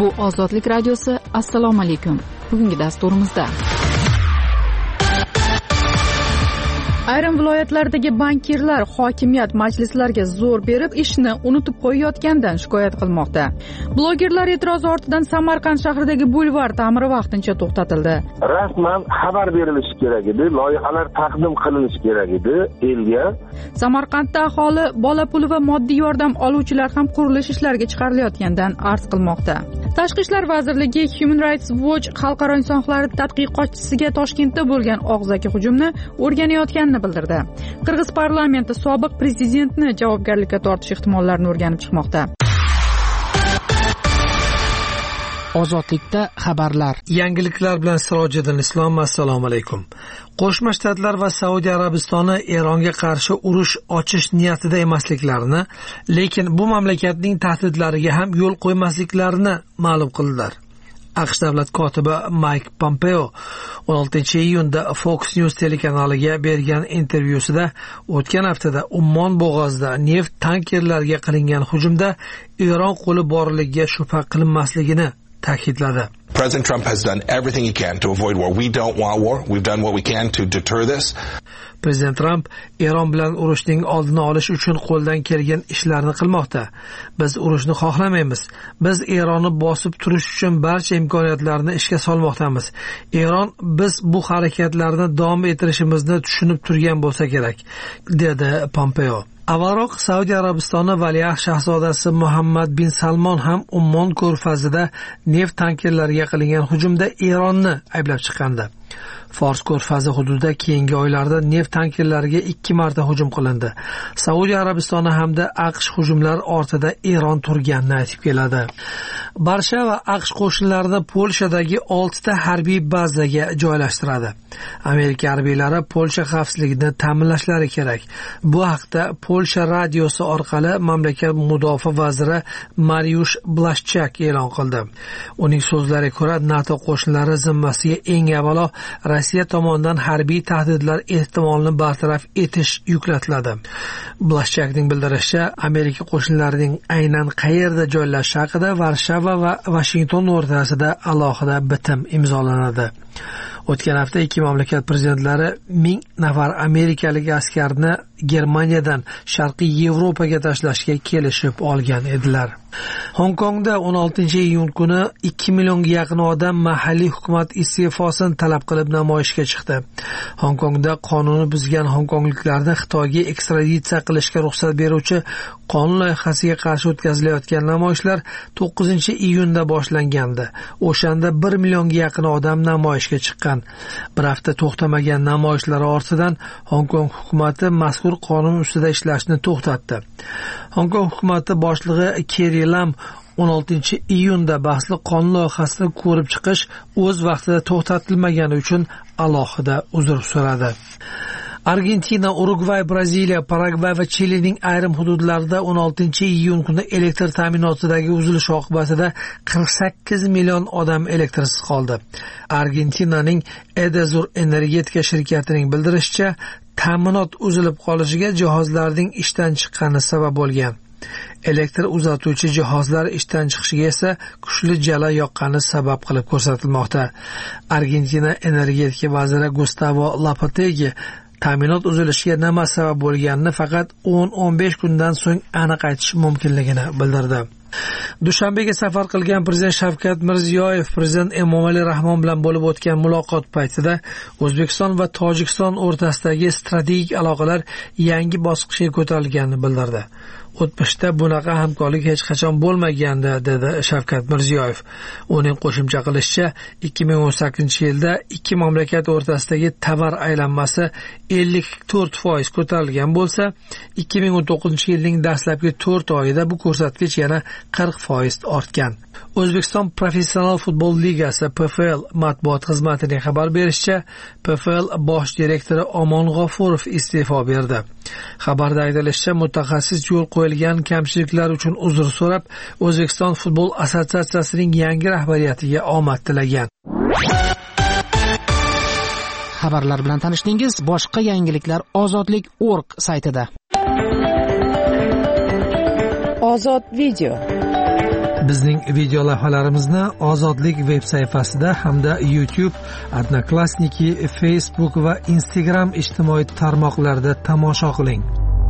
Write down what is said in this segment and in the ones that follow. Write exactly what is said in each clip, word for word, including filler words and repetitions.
Bu Ozodlik radiosi. Assalomu alaykum. Bugungi dasturimizda ayrim viloyatlardagi bankirlar hokimiyat majlislariga zo'r berib ishni unutib qo'yayotgandan shikoyat qilmoqda. Blogerlar e'tirozi ortidan Samarqand shahridagi bulvar ta'miri vaqtincha to'xtatildi. Rasman xabar berilishi kerak edi, loyihalar taqdim qilinishi kerak edi elga. Samarqandda aholi bola puli va moddiy yordam oluvchilar ham qurilish ishlariga chiqarilayotgandan arz qilmoqda. Tashqi ishlar vazirligi Human Rights Watch xalqaro inson huquqlari tadqiqotchisiga Toshkentda bo'lgan og'zaki hujumni o'rganayotganini bildirdi. Qirg'iz parlamenti sobiq prezidentni javobgarlikka tortish ehtimollarini o'rganib chiqmoqda. Ozodlikda xabarlar. Yangiliklar bilan Sirojiddin Islom. Assalomu alaykum. Qo'shma Shtatlar va Saudiya Arabistoni Eronga qarshi urush ochish niyatida emasliklarini, lekin bu mamlakatning tahdidlariga ham yo'l qo'ymasliklarini ma'lum qildilar. AQSh davlat kotibi Mike Pompeo o'n oltinchi iyunda Fox News telekanaliga bergan intervyusida o'tgan haftada Ummon bo'g'ozida neft tankerlariga qilingan hujumda Eron qo'li borligiga shubha qilinmasligini ta'kidladi. President Trump has done everything he can to avoid war. We don't want war. We've done what we can to deter this. Prezident Trump Eron bilan urushning oldini olish uchun qo'ldan kelgan ishlarni qilmoqda. Biz urushni xohlamaymiz. Biz Eronni bosib turish uchun barcha imkoniyatlarni ishga solmoqdamiz. Eron biz bu harakatlarni davom ettirishimizni tushunib turgan bo'lsa kerak, dedi Pompeo. Avvalroq Saudiya Arabistoni valiahd shahzodasi Muhammad bin Salmon ham Ummon ko'rfazida neft tankerlariga qilingan hujumda Eronni ayblab chiqqandi. Fors ko'rfazi hududida keyingi oylarda neft tankerlariga ikki marta hujum qilindi. Saudiya Arabistoni hamda AQSh hujumlar ortida Eron turganini aytib keladi. Varshava AQSh qo'shinlarini Polshadagi oltita harbiy bazaga joylashtiradi. Amerika harbiylari Polsha xavfsizligini ta'minlashlari kerak. Bu haqda Polsha radiosi orqali mamlakat mudofaa vaziri Mariusz Blaszczak e'lon qildi. Uning so'zlariga ko'ra, NATO qo'shinlari zimmasiga eng avvalo Rossiya tomonidan harbiy tahdidlar ehtimolini bartaraf etish yuklatiladi. Blaszczakning bildirishicha, Amerika qo'shinlarining aynan qayerda joylashishi haqida Varshava va Washington o'rtasida alohida bitim imzolanadi. O'tgan hafta ikki mamlakat prezidentlari ming nafar amerikalik askarni Germaniyadan Sharqiy Yevropaga tashlashga kelishib olgan edilar. Hong Kongda o'n oltinchi iyun kuni ikki millionga yaqin odam mahalliy hukumat iste'fosini talab qilib namoyishga chiqdi. Hong Kongda qonunni buzgan hongkongliklarni Xitoyga ekstraditsiya qilishga ruxsat beruvchi qonun loyihasiga qarshi o'tkazilayotgan namoyishlar to'qqizinchi iyunda boshlangandi. O'shanda bir millionga yaqin odam namoyishga chiqqan. Bir hafta to'xtamagan namoyishlar ortidan Hong Kong hukumati mazkur qonun ustida ishlashni to'xtatdi. Hong Kong hukumati boshlig'i Carrie Lam o'n oltinchi iyunda bahsli qonun loyihasini ko'rib chiqish o'z vaqtida to'xtatilmagani uchun alohida uzr so'radi. Argentina, Urugvay, Braziliya, Paragvay va Chilining ayrim hududlarida o'n oltinchi iyun kuni elektr ta'minotidagi uzilish oqibatida qirq sakkiz million odam elektrsiz qoldi. Argentinaning Edesur energetika shirkatining bildirishicha, ta'minot uzilib qolishiga jihozlarning ishdan chiqqani sabab bo'lgan. Elektr uzatuvchi jihozlar ishdan chiqishiga esa kuchli jala yoqqani sabab qilib ko'rsatilmoqda. Argentina energetika vaziri Gustavo Lopetegi ta'minot uzilishiga nima sabab bo'lganini faqat o'n o'n besh kundan so'ng aniq aytish mumkinligini bildirdi. Dushanbega safar qilgan prezident Shavkat Mirziyoyev prezident Emomali Rahmon bilan bo'lib o'tgan muloqot paytida O'zbekiston va Tojikiston o'rtasidagi strategik aloqalar yangi bosqichga ko'tarilganini bildirdi. O'tmishda bunaqa hamkorlik hech qachon bo'lmagandi, dedi Shavkat Mirziyoyev. Uning qo'shimcha qilishicha, ikki ming o'n sakkizinchi yilda ikki mamlakat o'rtasidagi tovar aylanmasi ellik to'rt foiz ko'tarilgan bo'lsa, ikki ming o'n to'qqizinchi yilning dastlabki to'rt oyida bu ko'rsatkich yana qirq foiz ortgan. O'zbekiston Professional futbol ligasi P F L matbuot xizmatining xabar berishicha, P F L bosh direktori Omon G'ofurov iste'fo berdi. Xabarda aytilishicha, mutaxassis yo'l qo'yilgan kamchiliklar uchun uzr so'rab, O'zbekiston futbol assotsiatsiyasining yangi rahbariyatiga omad tilagan. Xabarlar bilan tanishdingiz. Boshqa yangiliklar ozodlik nokta org saytida. Ozod video. Bizning video lavhalarimizni Ozodlik veb sayfasida hamda YouTube, Odnoklassniki, Facebook va Instagram ijtimoiy tarmoqlarida tomosha qiling.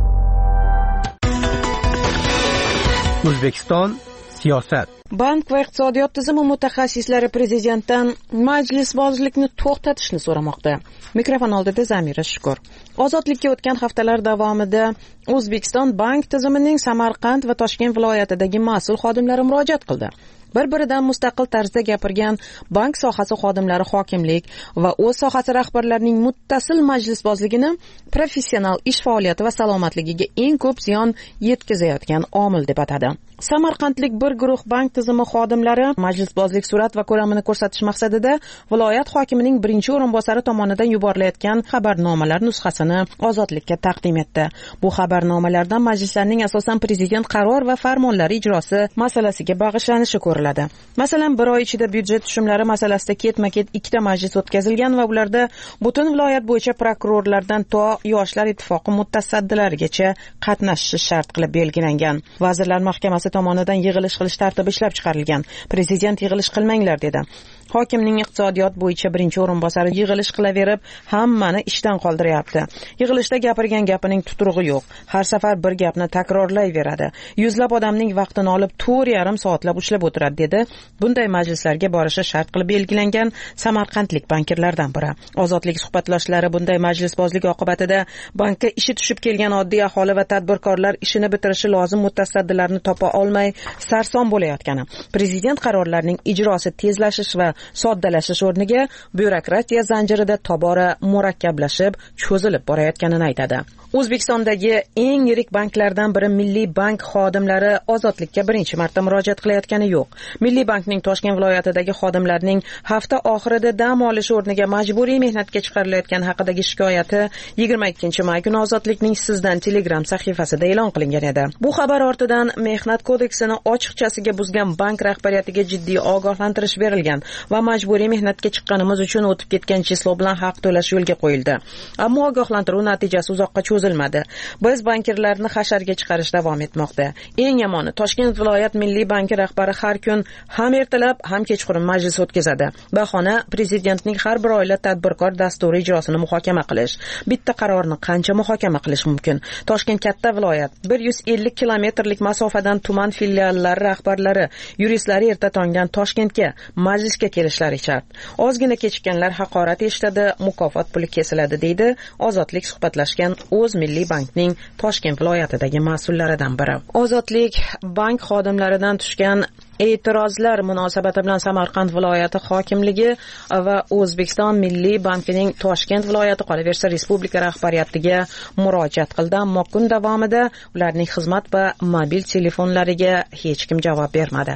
O'zbekiston siyosat. Bank va iqtisodiyot tizimi mutaxassislari prezidentdan majlisbozlikni to'xtatishni so'ramoqda. Mikrofon oldida Zamira Shukur. Ozodlikka o'tgan haftalar davomida O'zbekiston bank tizimining Samarqand va Toshkent viloyatidagi mas'ul xodimlari murojaat qildi. Bir-biridan mustaqil tarzda gapirgan bank sohasi xodimlari hokimlik va o'z sohasi rahbarlarining muttasil majlisbozligini professional ish faoliyati va salomatligiga eng ko'p ziyon yetkazayotgan omil deb atadi. Samarqandlik bir guruh bank tizimi xodimlari majlisbozlik surat va ko'lamini ko'rsatish maqsadida viloyat hokimining birinchi o'rinbosari tomonidan yuborilayotgan xabarnomalar nusxasini Ozodlikka taqdim etdi. Bu xabarnomalardan majlislarning asosan prezident qaror va farmonlari ijrosi masalasiga bag'ishlanishi ko'riladi. Masalan, bir oy ichida byudjet tushumlari masalasida ketma-ket ikkita majlis o'tkazilgan va ularda butun viloyat bo'yicha prokurorlardan to Yoshlar ittifoqi mutasaddilarigacha qatnashishi shart qilib belgilangan. Vazirlar Mahkamasi tomonidan yig'ilish qilish tartibi ishlab chiqarilgan. Prezident yig'ilish qilmanglar dedi. Hokimning iqtisodiyot bo'yicha birinchi o'rinbosari yig'ilish qilaverib, hammani ishdan qoldiryapti. Yig'ilishda gapirgan gapining tuturug'i yo'q. Har safar bir gapni takrorlayveradi. Yuzlab odamning vaqtini olib to'rt yarim soatlab ushlab o'tiradi dedi. Bunday majlislarga borishi shart qilib belgilangan samarqandlik bankirlardan biri. Ozodlik suhbatdoshlari bunday majlisbozlik oqibatida bankka ishi tushib kelgan oddiy aholi va tadbirkorlar ishini bitirishi lozim mutasaddilarni topa olmay sarson bo'layotgani, prezident qarorlarining ijrosi tezlashish va soddalashish o'rniga byurokratiya zanjirida tobora murakkablashib, cho'zilib borayotganini aytadi. O'zbekistondagi eng yirik banklardan biri Milliy bank xodimlari ozodlikka birinchi marta murojaat qilayotgani yo'q. Milliy bankning Toshkent viloyatidagi xodimlarning hafta oxirida dam olish o'rniga majburiy mehnatga chiqarilayotgani haqidagi shikoyati yigirma ikkinchi may kuni Ozodlikning Sizdan Telegram sahifasida e'lon qilingan edi. Bu xabar ortidan mehnat kodeksini ochiqchasiga buzgan bank rahbariyatiga jiddiy ogohlantirish berilgan va majburiy mehnatga chiqqanimiz uchun o'tib ketgan chislov bilan haq to'lash yo'lga qo'yildi. Ammo ogohlantiruv natijasi uzoqqa cho'zilmadi. Biz bankirlarni hasharga chiqarish davom etmoqda. Eng yomoni, Toshkent viloyat Milliy banki rahbari har kun ham ertalab, ham kechqurun majlis o'tkazadi. Bahona prezidentning har bir oila tadbirkor dasturi ijrosini muhokama qilish. Bitta qarorni qancha muhokama qilish mumkin? Toshkent katta viloyat. bir yuz ellik kilometrlik masofadan tuman filiallari rahbarlari, yuristlari erta tongdan Toshkentga majlisga kelishlari shart. Ozgina kechikkanlar haqorat eshitadi, mukofot puli kesiladi deydi Ozodlik suhbatlashgan O'z Milliy bankning Toshkent viloyatidagi mas'ullaridan biri. Ozodlik bank xodimlaridan tushgan e'tirozlar munosabati bilan Samarqand viloyati hokimligi va O'zbekiston Milliy bankining Toshkent viloyati qolaversa respublika rahbariyatiga murojaat qildi, ammo kun davomida ularning xizmat va mobil telefonlariga hech kim javob bermadi.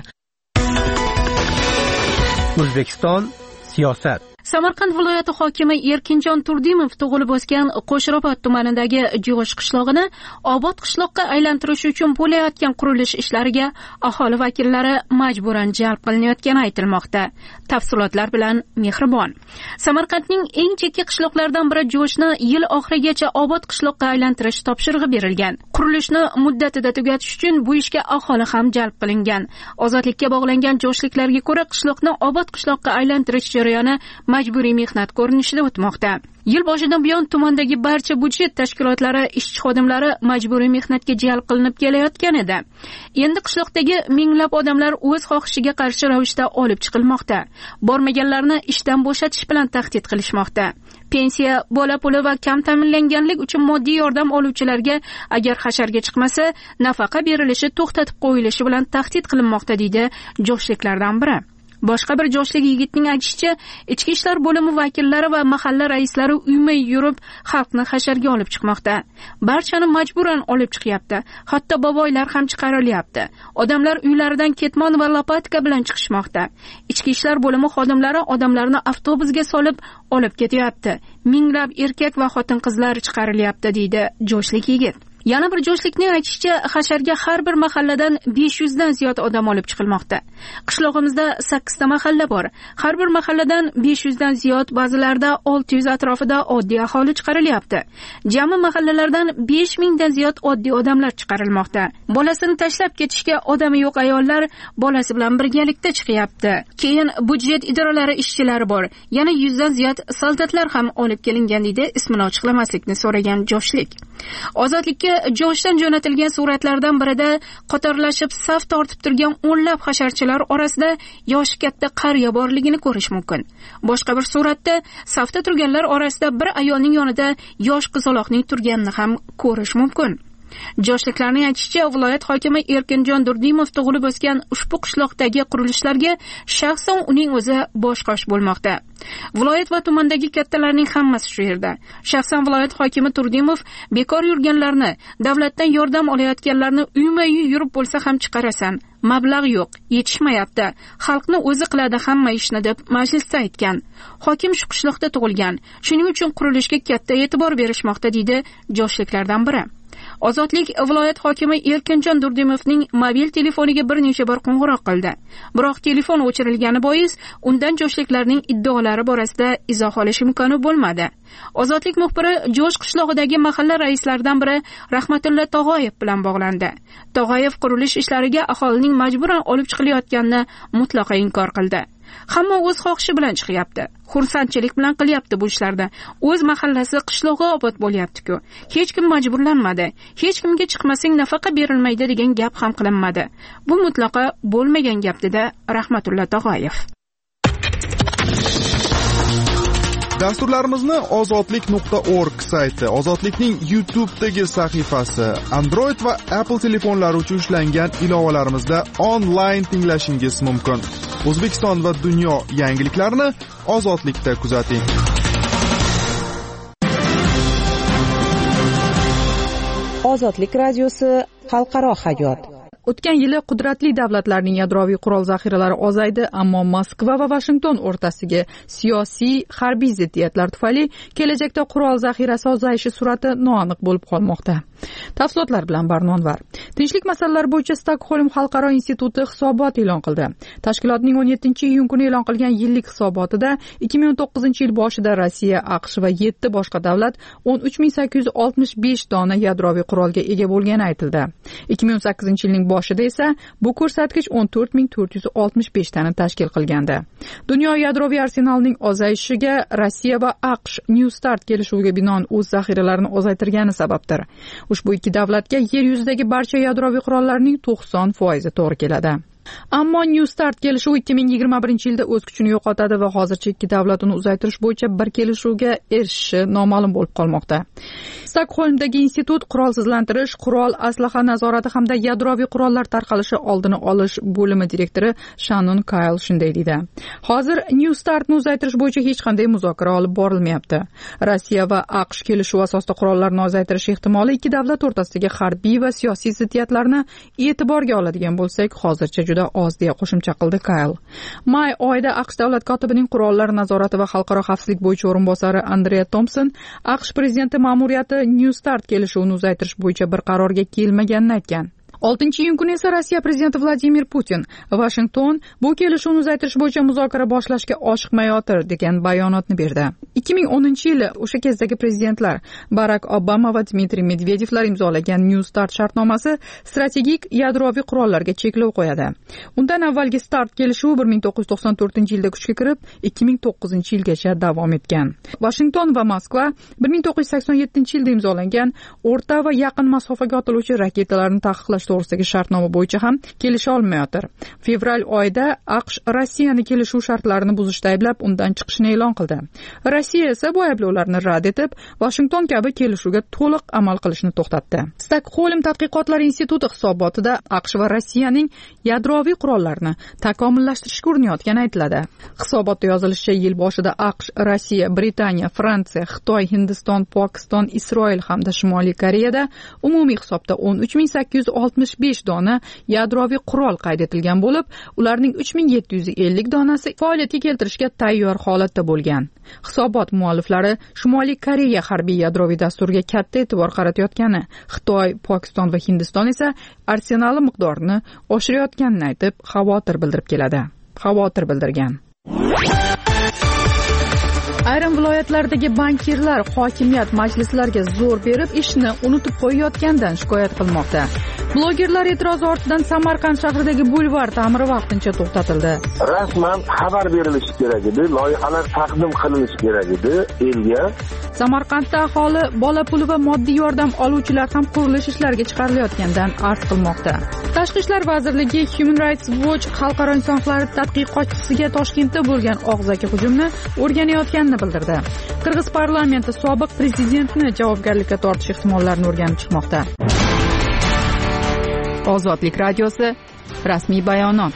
O'zbekiston siyosat. Samarqand viloyati hokimi Erkinjon Turdimov tug'ilib o'sgan Qo'shrobod tumanidagi Jo'sh qishlog'ini obod qishloqqa aylantirish uchun bo'layotgan qurilish ishlariga aholi vakillari majburan jalb qilinayotgani aytilmoqda. Tafsilotlar bilan Mehribon. Samarqandning eng chekka qishloqlaridan biri Jo'shni yil oxirigacha obod qishloqqa aylantirish topshirig'i berilgan. Qurilishni muddatida tugatish uchun bu ishga aholi ham jalb qilingan. Ozodlikka bog'langan jo'shliklarga ko'ra qishloqni obod qishloqqa aylantirish jarayoni majburiy mehnat ko'rinishida o'tmoqda. Yil boshidan buyon tumandagi barcha budjet tashkilotlari ishchi xodimlari majburiy mehnatga jalb qilinib kelayotgan edi. Endi qishloqdagi minglab odamlar o'z xohishiga qarshi ravishda olib chiqilmoqda. Bormaganlarni ishdan bo'shatish bilan tahdid qilishmoqda. Pensiya, bola puli va kam ta'minlanganlik uchun moddiy yordam oluvchilarga agar hasharga chiqmasa, nafaqa berilishi to'xtatib qo'yilishi bilan tahdid qilinmoqda deydi jo'shliklardan biri. Boshqa bir jo'shlik yigitning aytishicha, ichki ishlar bo'limi vakillari va mahalla raislari uymay yurib xalqni hasharga olib chiqmoqda. Barchani majburan olib chiqyapti. Hatto boboylar ham chiqarilyapti. Odamlar uylaridan ketmon va lopatka bilan chiqishmoqda. Ichki ishlar bo'limi xodimlari odamlarni avtobusga solib olib ketyapti. Minglab erkak va xotin-qizlar chiqarilyapti deydi jo'shlik yigit. Yana bir jo'shlikning aytishicha, hasharga har bir mahalladan besh yuz dan ziyod odam olib chiqilmoqda. Qishlog'imizda sakkiz ta mahalla bor. Har bir mahalladan besh yuz dan ziyod, ba'zilarda olti yuz atrofida oddiy aholi chiqarilyapti. Jami mahallalardan besh ming dan ziyod oddiy odamlar chiqarilmoqda. Bolasini tashlab ketishga odami yo'q ayollar bolasi bilan birgalikda chiqyapti. Keyin budjet idoralari ishchilari bor. Yana yuz dan ziyod soldatlar ham olib kelingan deydi ismini ochiqlamaslikni so'ragan jo'shlik. Ozodlikka joshdan jo'natilgan suratlardan birida qatorlashib saf tortib turgan o'nlab hasharchilar orasida yoshi katta qariya borligini ko'rish mumkin. Boshqa bir suratda safda turganlar orasida bir ayolning yonida yosh qizaloqning turganini ham ko'rish mumkin. Joshliklarning aytishicha, viloyat hokimi Erkinjon Durdimov tug'ilib o'sgan ushbu qishloqdagi qurilishlarga shaxsan uning o'zi bosh-qosh bo'lmoqda. Viloyat va tumandagi kattalarning hammasi shu yerda. Shaxsan viloyat hokimi Turdimov bekor yurganlarni, davlatdan yordam olayotganlarni uyma-uy yurib bo'lsa ham chiqarasan. Mablag' yo'q, yetishmayapti. Xalqni o'zi qiladi hamma ishni deb majlisda aytgan. Hokim shu qishloqda tug'ilgan. Shuning uchun qurilishga katta e'tibor berishmoqda deydi joshliklardan biri. Ozodlik viloyat hokimi Erkinjon Durdimovning mobil telefoniga bir necha bor qo'ng'iroq qildi. Biroq telefon o'chirilgani bois undan joshliklarning iddaolari borasida izoh olish imkoni bo'lmadi. Ozodlik muxbiri Jo'sh qishlog'idagi mahalla raislaridan biri Rahmatulla Tog'oyev bilan bog'landi. Tog'oyev qurilish ishlariga aholining majburan olib chiqilayotganini mutlaqo inkor qildi. Hamma o'z xohishi bilan chiqyapti. Xursandchilik bilan qilyapti bu ishlarda. O'z mahallasi, qishlog'i obod bo'lyapti-ku. Hech kim majburlanmadi. Hech kimga chiqmasang nafaqa berilmaydi degan gap ham qilinmadi. Bu mutlaqo bo'lmagan gap dedi Rahmatulla Tog'oyev. Dasturlarimizni ozodlik nuqta org sayti, Ozodlikning YouTube'dagi sahifasi, Android va Apple telefonlari uchun ishlangan ilovalarimizda onlayn tinglashingiz mumkin. O'zbekiston va dunyo yangiliklarini Ozodlikda kuzating. Ozodlik radiosi xalqaro hayot. O'tgan yili qudratli davlatlarning yadroviy qurol zaxiralari ozaydi, ammo Moskva va Washington o'rtasidagi siyosiy harbiy ziddiyatlar tufayli kelajakda qurol zaxirasi ozayishi surati noaniq bo'lib qolmoqda. Tafsilotlar bilan Barnonvar. Tinchlik masalalari bo'yicha Stokholm xalqaro instituti hisobot e'lon qildi. Tashkilotning o'n yettinchi iyun kuni e'lon qilgan yillik hisobotida ikki ming o'n to'qqizinchi yil boshida Rossiya, AQSh va yetti boshqa davlat o'n uch ming sakkiz yuz oltmish besh dona yadroviy qurolga ega bo'lgani aytildi. ikki ming o'n sakkizinchi yilning boshida esa bu ko'rsatkich o'n to'rt ming to'rt yuz oltmish besh tani tashkil qilgandi. Dunyo yadroviy arsenalining ozayishiga Rossiya va AQSh New Start kelishuviga binoan o'z zaxiralarini ozaytirgani sababdir. Ushbu ikki davlatga yer yuzidagi barcha yadroviy qurollarning to'qson foizi to'g'ri keladi. Ammo New Start kelishuvi ikki ming yigirma birinchi yilda o'z kuchini yo'qotadi va hozircha ikki davlat uni uzaytirish bo'yicha bir kelishuvga erishishi noma'lum bo'lib qolmoqda. Stokholmdagi institut qurolsizlantirish, qurol, aslaha nazorati hamda yadroviy qurollar tarqalishi oldini olish bo'limi direktori Shannon Kyle shunday deydi. Hozir New Startni uzaytirish bo'yicha hech qanday muzokara olib borilmayapti. Rossiya va AQSh kelishuv asosida qurollarni ozaytirish ehtimoli ikki davlat o'rtasidagi harbiy va siyosiy ziddiyatlarni e'tiborga oladigan bo'lsak, hozircha juda oz deya qo'shimcha qildi Kyle. May oyida AQSh davlat kotibining qurollar nazorati va xalqaro xavfsizlik bo'yicha o'rinbosari Andrea Thompson AQSh prezidenti ma'muriyati New Start kelishuvini uzaytirish bo'yicha bir qarorga kelmaganini aytgan. oltinchi iyun kuni esa Rossiya prezidenti Vladimir Putin Washington bu kelishuvni uzaytirish bo'yicha muzokara boshlashga oshiqmayotir degan bayonotni berdi. ikki ming o'ninchi yili o'sha kezdagi prezidentlar Barack Obama va Dmitriy Medvedevlar imzolagan New Start shartnomasi strategik yadroviy qurollarga cheklov qo'yadi. Undan avvalgi Start kelishuvi bir ming to'qqiz yuz to'qson to'rtinchi yilda kuchga kirib, ikki ming to'qqizinchi yilgacha davom etgan. Washington va Moskva bir ming to'qqiz yuz sakson yettinchi yilda imzolangan o'rta va yaqin masofaga otiluvchi raketalarni taqiqlash to'g'risidagi shartnoma bo'yicha ham kelisha olmayotir. Fevral oyida AQSh Rossiyani kelishuv shartlarini buzishda ayblab, undan chiqishini e'lon qildi. Rossiya esa bu ayblovlarni rad etib, Washington kabi kelishuvga to'liq amal qilishni to'xtatdi. Stokholm tadqiqotlari instituti hisobotida AQSh va Rossiyaning yadroviy qurollarni takomillashtirishga urinayotgani aytiladi. Hisobotda yozilishicha, yil boshida AQSh, Rossiya, Britaniya, Fransiya, Xitoy, Hindiston, Pokiston, Isroil hamda Shimoliy Koreyada umumiy hisobda o'n uch ming sakkiz yuz oltmish yetmish besh dona yadroviy qurol qayd etilgan bo'lib, ularning uch ming yetti yuz ellik donasi faoliyatga keltirishga tayyor holatda bo'lgan. Hisobot mualliflari Shimoliy Koreya harbiy yadroviy dasturiga katta e'tibor qaratayotgani, Xitoy, Pokiston va Hindiston esa arsenali miqdorini oshirayotganini aytib, xavotir bildirib keladi. Xavotir bildirgan. Ayrim viloyatlardagi bankirlar hokimiyat majlislariga zo'r berib, ishni unutib qo'yayotgandan shikoyat qilmoqda. Blogerlar e'tirozi ortidan Samarqand shahridagi bulvar ta'miri vaqtincha to'xtatildi. Rasman xabar berilishi kerak edi, loyihalar taqdim qilinishi kerak edi elga. Samarqandda aholi bola puli va moddiy yordam oluvchilar ham qurilish ishlariga chiqarilayotgandan arz qilmoqda. Tashqi ishlar vazirligi Human Rights Watch xalqaro inson huquqlari tadqiqotchisiga Toshkentda bo'lgan og'zaki hujumni o'rganayotganini bildirdi. Qirg'iz parlamenti sobiq prezidentni javobgarlikka tortish ehtimollarini o'rganib chiqmoqda. Ozodlik radiosi rasmiy bayonot.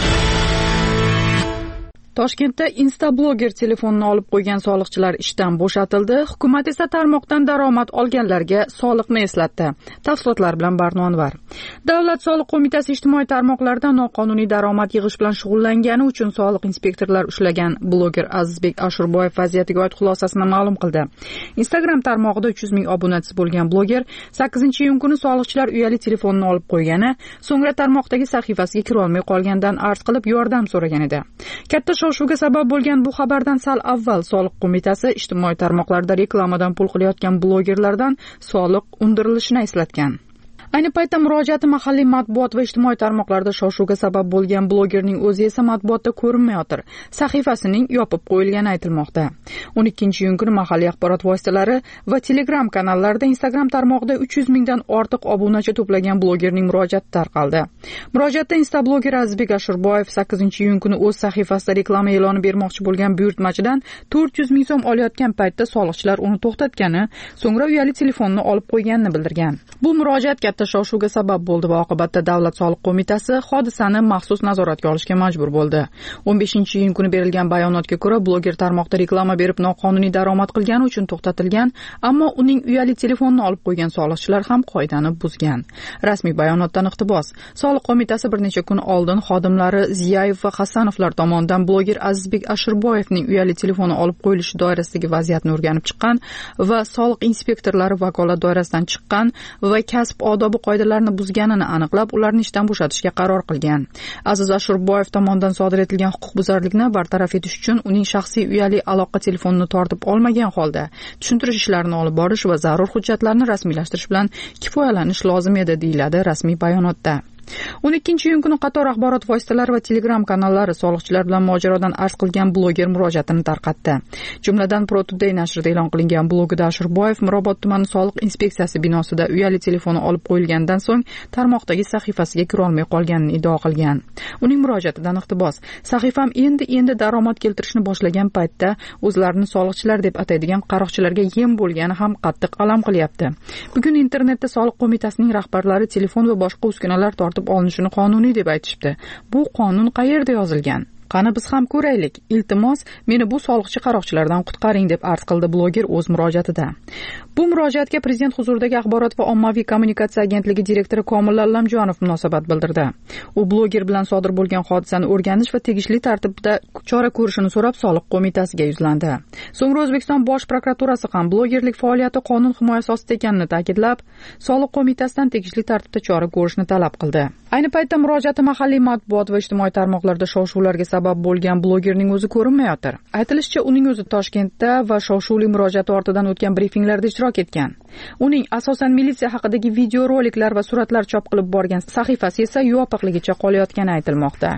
Toshkentda Instabloger telefonini olib qo'ygan soliqchilar ishdan bo'shatildi. Hukumat esa tarmoqdan daromad olganlarga soliqni eslatdi. Tafsilotlar bilan Barno Anvar. Davlat soliq qo'mitasi ijtimoiy tarmoqlarda noqonuniy daromad yig'ish bilan shug'ullangani uchun soliq inspektorlar ushlagan bloger Azizbek Ashurboyev vaziyatiga oid xulosasini ma'lum qildi. Instagram tarmog'ida uch yuz ming obunachisi bo'lgan bloger sakkizinchi iyun kuni soliqchilar uyali telefonini olib qo'ygani, so'ngra tarmoqdagi sahifasiga kira olmay qolgandan arz qilib yordam so'ragan edi. Katta shov-shuvga sabab bo'lgan bu xabardan sal avval soliq qo'mitasi ijtimoiy tarmoqlarda reklamadan pul qilayotgan blogerlardan soliq undirilishini eslatgan. Ayni paytda murojaati mahalliy matbuot va ijtimoiy tarmoqlarda shov-shuvga sabab bo'lgan blogerning o'zi esa matbuotda ko'rinmayotir. Sahifasining yopib qo'yilgani aytilmoqda. o'n ikkinchi iyun kuni mahalliy axborot vositalari va Telegram kanallarida Instagram tarmog'ida uch yuz mingdan ortiq obunachi to'plagan blogerning murojaati tarqaldi. Murojaatda Instabloger Azizbek Ashurboyev sakkizinchi iyun kuni o'z sahifasida reklama e'loni bermoqchi bo'lgan buyurtmachidan to'rt yuz ming so'm olayotgan paytda soliqchilar uni to'xtatgani, so'ngra uyali telefonni olib qo'yganini bildirgan. Bu murojaat katta shov-shuvga sabab bo'ldi va oqibatda Davlat soliq qo'mitasi hodisani maxsus nazoratga olishga majbur bo'ldi. o'n beshinchi iyun kuni berilgan bayonotga ko'ra, bloger tarmoqda reklama berib noqonuniy daromad qilgani uchun to'xtatilgan, ammo uning uyali telefonini olib qo'ygan soliqchilar ham qoidani buzgan. Rasmiy bayonotdan iqtibos: Soliq qo'mitasi bir necha kun oldin xodimlari Ziyayev va Hasanovlar tomonidan bloger Azizbek Ashurboyevning uyali telefoni olib qo'yilishi doirasidagi vaziyatni o'rganib chiqqan va soliq inspektorlari vakolat doirasidan chiqqan va kasb odobi qoidalarini buzganini aniqlab, ularni ishdan bo'shatishga qaror qilgan. Aziz Ashurboyev tomonidan sodir etilgan huquqbuzarlikni bartaraf etish uchun uning shaxsiy uyali aloqa telefonini tortib olmagan holda tushuntirish ishlarini olib borish va zarur hujjatlarni rasmiylashtirish bilan kifoyalanish lozim edi, deyiladi rasmiy bayonotda. o'n ikkinchi iyun kuni qator axborot vositalari va Telegram kanallari soliqchilar bilan mojarodan arz qilgan bloger murojaatini tarqatdi. Jumladan Pro Today nashrida e'lon qilingan blogida Ashurboyev Mirobod tumani soliq inspeksiyasi binosida uyali telefoni olib qo'yilgandan so'ng tarmoqdagi sahifasiga kira olmay qolganini iddao qilgan. Uning murojaatidan iqtibos: Sahifam endi-endi daromad keltirishni boshlagan paytda o'zlarini soliqchilar deb ataydigan qaroqchilarga yem bo'lgani ham qattiq alam qilyapti. Bugun internetda soliq qo'mitasining rahbarlari telefon va boshqa uskunalar tortib olinishini qonuniy deb aytishdi. Bu qonun qayerda yozilgan? Qani biz ham ko'raylik. Iltimos, meni bu soliqchi qaroqchilardan qutqaring, deb arz qildi bloger o'z murojaatida. Bu murojaatga Prezident huzuridagi axborot va ommaviy kommunikatsiya agentligi direktori Komil Allamjonov munosabat bildirdi. U bloger bilan sodir bo'lgan hodisani o'rganish va tegishli tartibda chora ko'rishini so'rab soliq qo'mitasiga yuzlandi. So'ngra O'zbekiston bosh prokuraturasi ham blogerlik faoliyati qonun himoyasi ostida ekanini ta'kidlab, soliq qo'mitasidan tegishli tartibda chora ko'rishni talab qildi. Ayni paytda murojaati mahalliy matbuot va ijtimoiy tarmoqlarda shov-shuvlarga sabab bo'lgan blogerning o'zi ko'rinmayotir. Aytilishicha, uning o'zi Toshkentda va shov-shuvli murojaati ortidan o'tgan brifinglarda ishtirok etgan. Uning asosan militsiya haqidagi videoroliklar va suratlar chop qilib borgan sahifasi esa yopiqligicha qolayotgani aytilmoqda.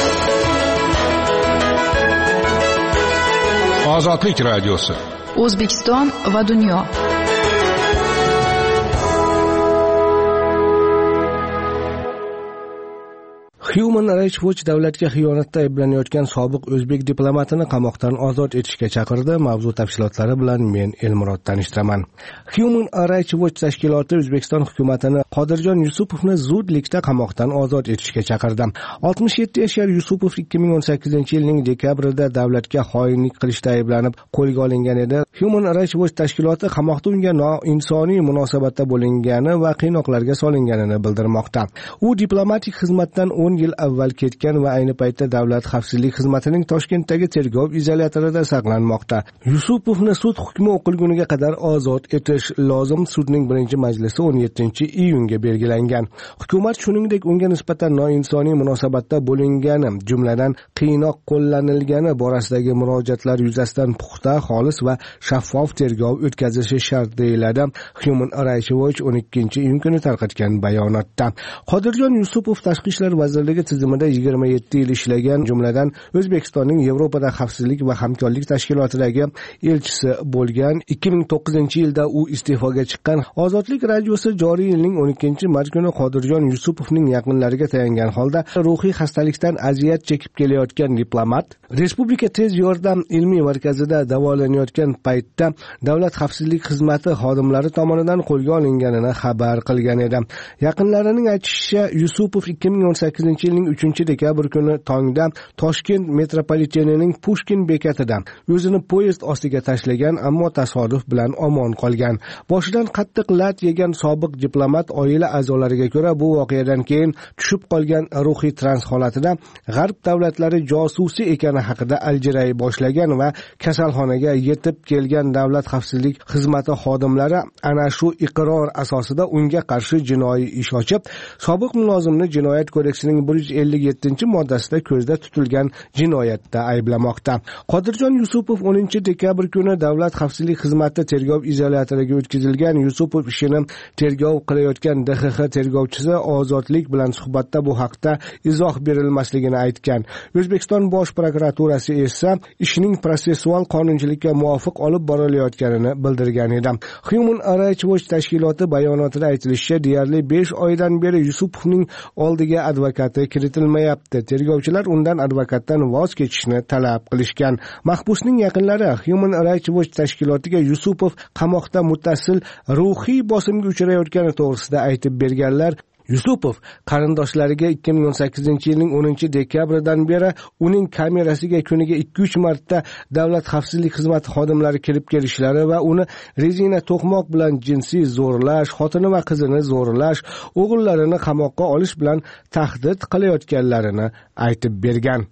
Ozodlik radiosi. O'zbekiston va dunyo. Human Rights Watch davlatga xiyonatda ayblanayotgan sobiq o'zbek diplomatini qamoqdan ozod etishga chaqirdi. Mavzu tafsilotlari bilan men Elmurod tanishtiraman. Human Rights Watch tashkiloti O'zbekiston hukumatini Qodirjon Yusupovni zudlikda qamoqdan ozod etishga chaqirdi. oltmish yetti yashar Yusupov ikki ming o'n sakkizinchi yilning dekabrida davlatga xoinlik qilishda ayblanib qo'lga olingan edi. Human Rights Watch tashkiloti qamoqda unga noinsoniy munosabatda bo'lingani va qiynoqlarga solinganini bildirmoqda. U diplomatik xizmatdan o'n yil avval ketgan va ayni paytda Davlat xavfsizlik xizmatining Toshkentdagi tergov izolyatorida saqlanmoqda. Yusupovni sud hukmi o'qilguniga qadar ozod etish lozim. Sudning birinchi majlisi o'n yettinchi iyunga belgilangan. Hukumat shuningdek unga nisbatan noinsoniy munosabatda bo'lingani, jumladan qiynoq qo'llanilgani borasidagi murojaatlar yuzasidan puxta, xolis va shaffof tergov o'tkazishi shart deyiladi Human Rights Watch o'n ikkinchi iyun kuni tarqatgan bayonotda. Qodirjon Yusupov Tashqi ishlar vazirligi tizimida yigirma yetti yil ishlagan, jumladan O'zbekistonning Yevropada xavfsizlik va hamkorlik tashkilotidagi elchisi bo'lgan. ikki ming to'qqizinchi yilda u iste'foga chiqqan. Ozodlik radiosi joriy yilning o'n ikkinchi mart kuni Qodirjon Yusupovning yaqinlariga tayangan holda ruhiy xastalikdan aziyat chekib kelayotgan diplomat Respublika tez yordam ilmiy markazida davolanayotgan paytda Davlat xavfsizlik xizmati xodimlari tomonidan qo'lga olinganini xabar qilgan edi. Yaqinlarining aytishicha, Yusupov ikki ming o'n sakkizinchi yilning uchinchi dekabr kuni tongda Toshkent metropolitenining Pushkin bekatida o'zini poyezd ostiga tashlagan, ammo tasodif bilan omon qolgan. Boshidan qattiq lat yegan sobiq diplomat oila a'zolariga ko'ra bu voqeadan keyin tushib qolgan ruhiy trans holatida G'arb davlatlari josusi ekani haqida aljiray boshlagan va kasalxonaga yetib kelgan Davlat xavfsizlik xizmati xodimlari ana shu iqror asosida unga qarshi jinoiy ish ochib, sobiq mulozimni Jinoyat kodeksining bir yuz ellik yettinchi moddasida ko'zda tutilgan jinoyatda ayblamoqda. Qodirjon Yusupov o'ninchi dekabr kuni Davlat xavfsizlik xizmati tergov izolyatoriga o'tkazilgan. Yusupov ishini tergov qilayotgan D X X tergovchisi Ozodlik bilan suhbatda bu haqda izoh berilmasligini aytgan. O'zbekiston bosh prokuraturasi esa ishning protsessual qonunchilikka muvofiq olib borilayotganini bildirgan edi. Human Rights Watch tashkiloti bayonotida aytilishicha, deyarli besh oydan beri Yusupovning oldiga advokati kiritilmayapti. Tergovchilar undan advokatdan voz kechishni talab qilishgan. Mahbusning yaqinlari Human Rights Watch tashkilotiga Yusupov qamoqda muttasil ruhiy bosimga uchrayotgani to'g'risida aytib berganlar. Yusupov qarindoshlariga ikki ming o'n sakkizinchi yilning o'ninchi dekabridan beri uning kamerasiga kuniga ikki uch marta Davlat xavfsizlik xizmati xodimlari kirib kelishlari va uni rezina to'qmoq bilan jinsiy zo'rlash, xotini va qizini zo'rlash, o'g'illarini qamoqqa olish bilan tahdid qilayotganlarini aytib bergan.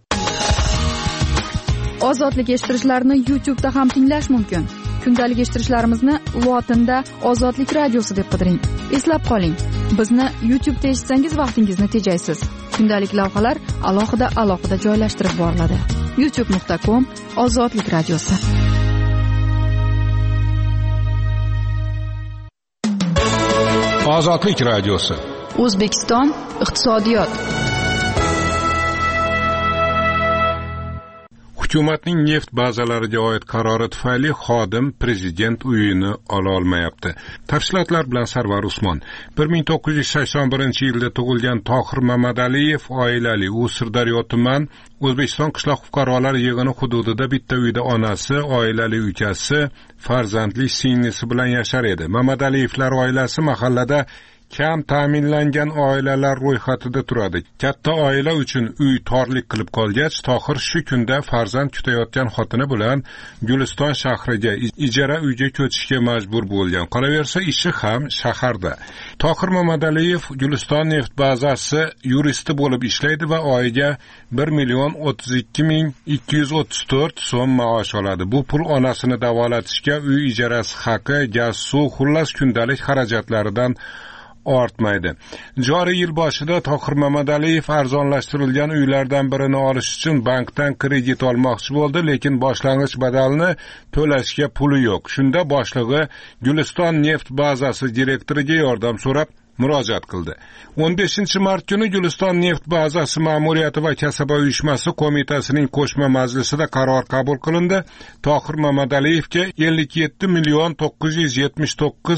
Ozodlik eshittirishlarni YouTube'da ham tinglash mumkin. Kundalik eshittirishlarimizni lotinda Ozodlik radiosi deb qidiring. Eslab qoling, bizni YouTube'da eshitsangiz vaqtingizni tejaysiz. Kundalik lavhalar alohida alohida joylashtirib boriladi. youtube nuqta com Ozodlik radiosi. Ozodlik radiosi. O'zbekiston iqtisodiyot. Hukumatning neft bazalariga oid qarori tufayli xodim prezident uyini ola olmayapti. Tafsilotlar bilan Sarvar Usmon. bir ming to'qqiz yuz sakson birinchi yilda tug'ilgan Tohir Mamadaliyev oilali, u Sirdaryo tuman O'zbekiston qishloq fuqarolar yig'ini hududida bitta uyda onasi, oilali ukasi, farzandli singlisi bilan yashar edi. Mamadaliyevlar oilasi mahallada kam ta'minlangan oilalar ro'yxatida turadi. Katta oila uchun uy torlik qilib qolgach, Tohir shu kunda farzand kutayotgan xotini bilan Guliston shahriga ijara uyga ko'chishga majbur bo'lgan. Qolaversa, ishi ham shaharda. Tohir Mamadaliyev Guliston neft bazasi yuristi bo'lib ishlaydi va oyiga bir million o'ttiz ikki ming ikki yuz o'ttiz to'rt so'm maosh oladi. Bu pul onasini davolatishga, uy ijarasi haqi, gaz, suv, xullas kundalik xarajatlaridan ortmaydi. Joriy yil boshida Tohir Mamadaliyev arzonlashtirilgan uylardan birini olish uchun bankdan kredit olmoqchi bo'ldi, lekin boshlang'ich badalni to'lashga puli yo'q. Shunda boshlig'i Guliston neft bazasi direktoriga yordam so'rab murojaat qildi. o'n beshinchi mart kuni Guliston neft bazasi ma'muriyati va kasaba uyushmasi qo'mitasining qo'shma majlisida qaror qabul qilindi. Tohir Mamadaliyevga ellik yetti million to'qqiz yuz yetmish to'qqiz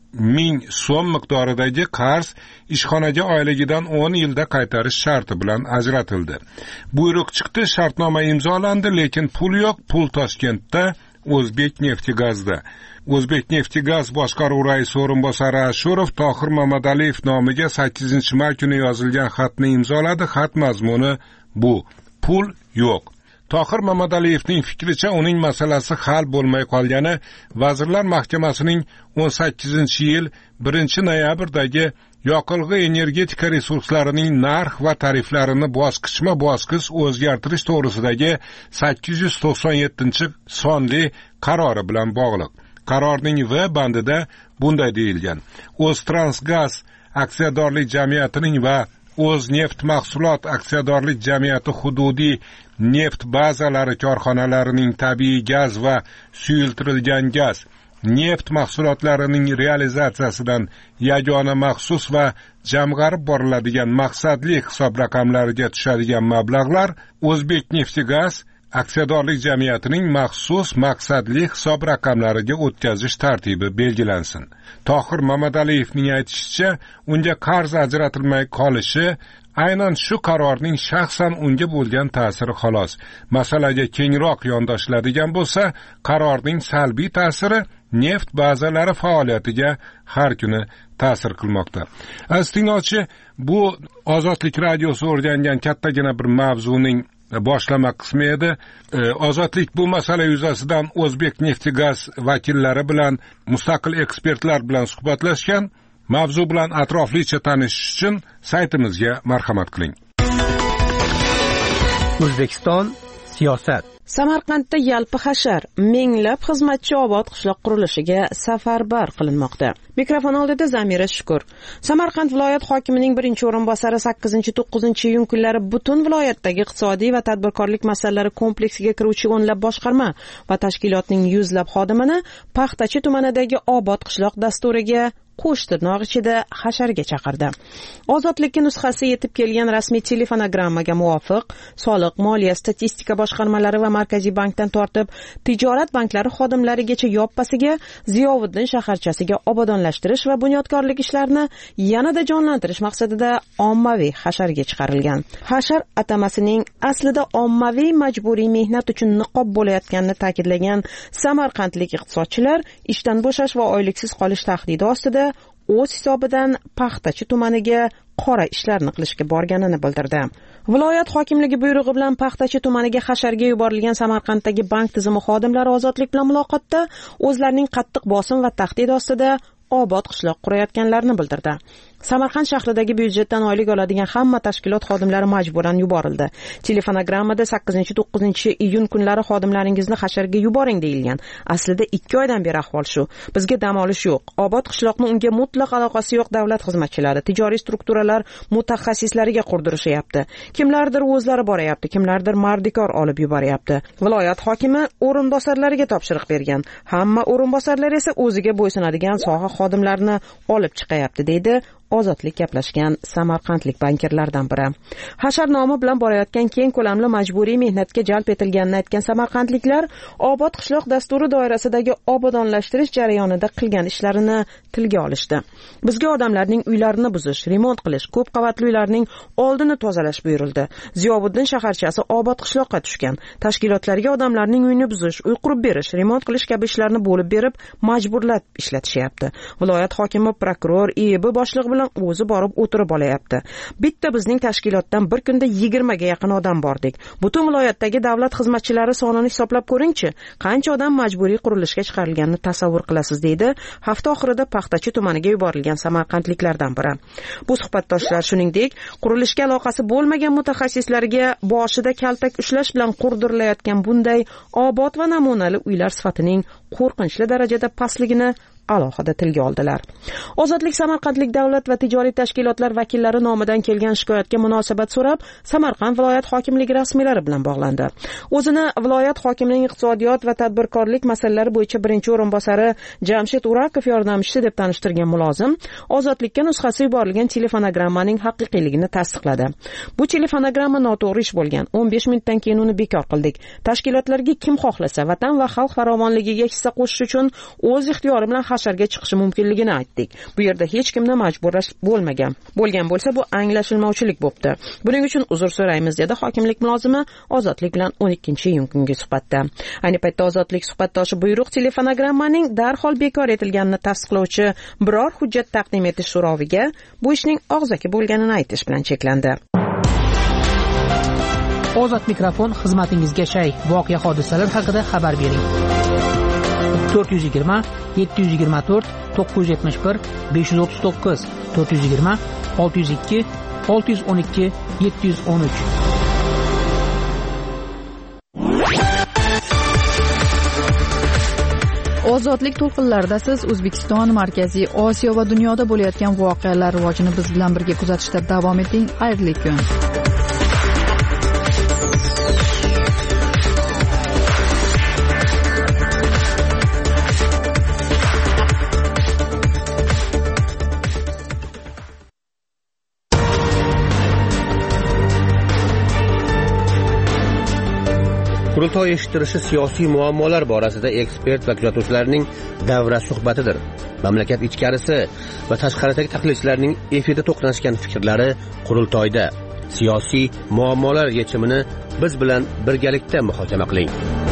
ming so'm miqdoridagi qarz ishxonaga oyligidan o'n yilda qaytarish sharti bilan ajratildi. Buyruq chiqdi, shartnoma imzolandi, lekin pul yo'q. Pul Toshkentda, O'zbekneftgazda. O'zbekneftgaz boshqaruv raisi o'rinbosari Ashurov Tohir Mamadaliyev nomiga sakkizinchi may kuni yozilgan xatni imzoladi. Xat mazmuni bu: pul yo'q. Tohir Mamataliyevning fikricha, uning masalasi hal bo'lmay qolgani Vazirlar Mahkamasining o'n sakkizinchi yil birinchi noyabrdagi yoqilg'i energetika resurslarining narx va tariflarini bosqichma-bosqich o'zgartirish to'g'risidagi sakkiz yuz to'qson yettinchi sonli qarori bilan bog'liq. Qarorning V bandida bunday deyilgan: O'ztransgaz aksiyadorlik jamiyatining va O'zneft mahsulot aksiyadorlik jamiyati hududiy neft bazalari korxonalarining tabiiy gaz va suyultirilgan gaz, neft mahsulotlarining realizatsiyasidan yagona maxsus va jamg'arib boriladigan maqsadli hisob raqamlariga tushadigan mablag'lar O'zbekneftgaz aksiyadorlik jamiyatining maxsus maqsadli hisob raqamlariga o'tkazish tartibi belgilansin. Tohir Mamataliyevning aytishicha, unga qarz ajratilmay qolishi aynan shu qarorning shaxsan unga bo'lgan ta'siri xolos. Masalaga kengroq yondashiladigan bo'lsa, qarorning salbiy ta'siri neft bazalari faoliyatiga har kuni ta'sir qilmoqda. Aziz tinglovchi, bu Ozodlik radiosi o'rgangan kattagina bir mavzuning boshlama qismi edi. Ozodlik bu masala yuzasidan O'zbekneftgaz vakillari bilan, mustaqil ekspertlar bilan suhbatlashgan. Mavzu bilan atroflicha tanishish uchun saytimizga marhamat qiling. O'zbekiston siyosat. Samarqandda yalpi hashar, minglab xizmatchi obod qishloq qurilishiga safarbar qilinmoqda. Mikrofon oldida Zamira Shukur. Samarqand viloyat hokimining birinchi o'rinbosari sakkizinchi to'qqizinchi iyun kunlari butun viloyatdagi iqtisodiy va tadbirkorlik masalalari kompleksiga kiruvchi o'nlab boshqarma va tashkilotning yuzlab xodimini Paxtachi tumanidagi obod qishloq dasturiga qo'sh tirnoq ichida hasharga chaqirdi. Ozodlikka nusxasi yetib kelgan rasmiy telefonogrammaga muvofiq, soliq, moliya, statistika boshqarmalari va Markaziy bankdan tortib tijorat banklari xodimlarigacha yoppasiga Ziyovuddin shaharchasiga obodonlashtirish va bunyodkorlik ishlarini yanada jonlantirish maqsadida ommaviy hasharga chiqarilgan. Hashar atamasining aslida ommaviy majburiy mehnat uchun niqob bo'layotganini ta'kidlagan samarqandlik iqtisodchilar ishdan bo'shash va oyliksiz qolish tahdidi ostida o'z hisobidan Paxtachi tumaniga qora ishlarni qilishga borganini bildirdi. Viloyat hokimligi buyrug'i bilan Paxtachi tumaniga hasharga yuborilgan Samarqanddagi bank tizimi xodimlari Ozodlik bilan muloqotda o'zlarining qattiq bosim va tahdid ostida obod qishloq qurayotganlarini bildirdi. Samarqand shahridagi byudjetdan oylik oladigan hamma tashkilot xodimlari majburan yuborildi. Telefonogrammada sakkizinchi to'qqizinchi iyun kunlari xodimlaringizni hasharga yuboring deyilgan. Aslida ikki oydan beri ahvol shu. Bizga dam olish yo'q. Obod qishloqni unga mutlaq aloqasi yo'q davlat xizmatchilari, tijoriy strukturalar mutaxassislariga qurdirishyapti. Kimlardir o'zlari boryapti, kimlardir mardikor olib yuboryapti. Viloyat hokimi o'rinbosarlariga topshiriq bergan. Hamma o'rinbosarlar esa o'ziga bo'ysunadigan soha xodimlarini olib chiqayapti, deydi Ozodlik gaplashgan samarqandlik bankirlardan biri. Hashar nomi bilan borayotgan keng ko'lamli majburiy mehnatga jalb etilganini aytgan samarqandliklar obod qishloq dasturi doirasidagi obodonlashtirish jarayonida qilgan ishlarini tilga olishdi. Bizga odamlarning uylarini buzish, remont qilish, ko'p qavatli uylarning oldini tozalash buyurildi. Ziyovuddin shaharchasi obod qishloqqa tushgan. Tashkilotlarga odamlarning uyini buzish, uy qurib berish, remont qilish kabi ishlarni bo'lib berib, majburlab ishlatishyapti. Viloyat hokimi, prokuror, I E B boshlig'i bilan o'zi borib o'tirib olayapti. Bitta bizning tashkilotdan bir kunda yigirmaga yaqin odam bordik. Butun viloyatdagi davlat xizmatchilari sonini hisoblab ko'ringchi, qancha odam majburiy qurilishga chiqarilganini tasavvur qilasiz, deydi hafta oxirida Paxtachi tumaniga yuborilgan samarqandliklardan biri. Bu suhbatdoshlar shuningdek, qurilishga aloqasi bo'lmagan mutaxassislarga boshida kaltak ushlash bilan qurdirilayotgan bunday obod va namunali uylar sifatining qo'rqinchli darajada pastligini alohida tilga oldilar. Ozodlik Samarqandlik davlat va tijoriy tashkilotlar vakillari nomidan kelgan shikoyatga munosabat so'rab, Samarqand viloyat hokimligi rasmiylari bilan bog'landi. O'zini viloyat hokimining iqtisodiyot va tadbirkorlik masalalari bo'yicha birinchi o'rinbosari Jamshid Urakov yordamchisi deb tanishtirgan mulozim Ozodlikka nusxasi yuborilgan telefonogrammaning haqiqiyligini tasdiqladi. Bu telefonogramma noto'g'ri ish bo'lgan. o'n besh minutdan keyin uni bekor qildik. Tashkilotlarga kim xohlasa vatan va xalq farovonligiga hissa qo'shish uchun o'z ixtiyori bilan hasharga chiqishi mumkinligini aytdik. Bu yerda hech kimni majburlash bo'lmagan. Bo'lgan bo'lsa bu anglashilmovchilik bo'pti. Buning uchun uzr so'raymiz dedi hokimlik mulozimi Ozodlik bilan o'n ikkinchi iyun kungi suhbatda. Ayni paytda Ozodlik suhbatdoshi buyruq telefonogrammaning darhol bekor etilganini tasdiqlovchi biror hujjat taqdim etish so'roviga bu ishning og'zaki bo'lganini aytish bilan cheklandi. Ozod mikrofon xizmatingizga shay. Voqea hodisalar haqida xabar bering. to'rt yuz yigirma yetti yuz yigirma to'rt to'qqiz yuz yetmish bir besh yuz o'ttiz to'qqiz to'rt yuz yigirma olti yuz ikki olti yuz o'n ikki yetti yuz o'n uch. Ozodlik to'lqinlarida siz O'zbekiston, Markaziy Osiyo va dunyoda bo'layotgan voqealar rivojini biz bilan birga kuzatishda davom eting. Xayrli kun. Qurultoy eshittirishi siyosiy muammolar borasida ekspert va kuzatuvchilarning davra suhbatidir. Mamlakat ichkarisi va tashqaridagi tahlilchilarning efirda to'qnashgan fikrlari qurultoyda. Siyosiy muammolar yechimini biz bilan birgalikda muhokama qiling.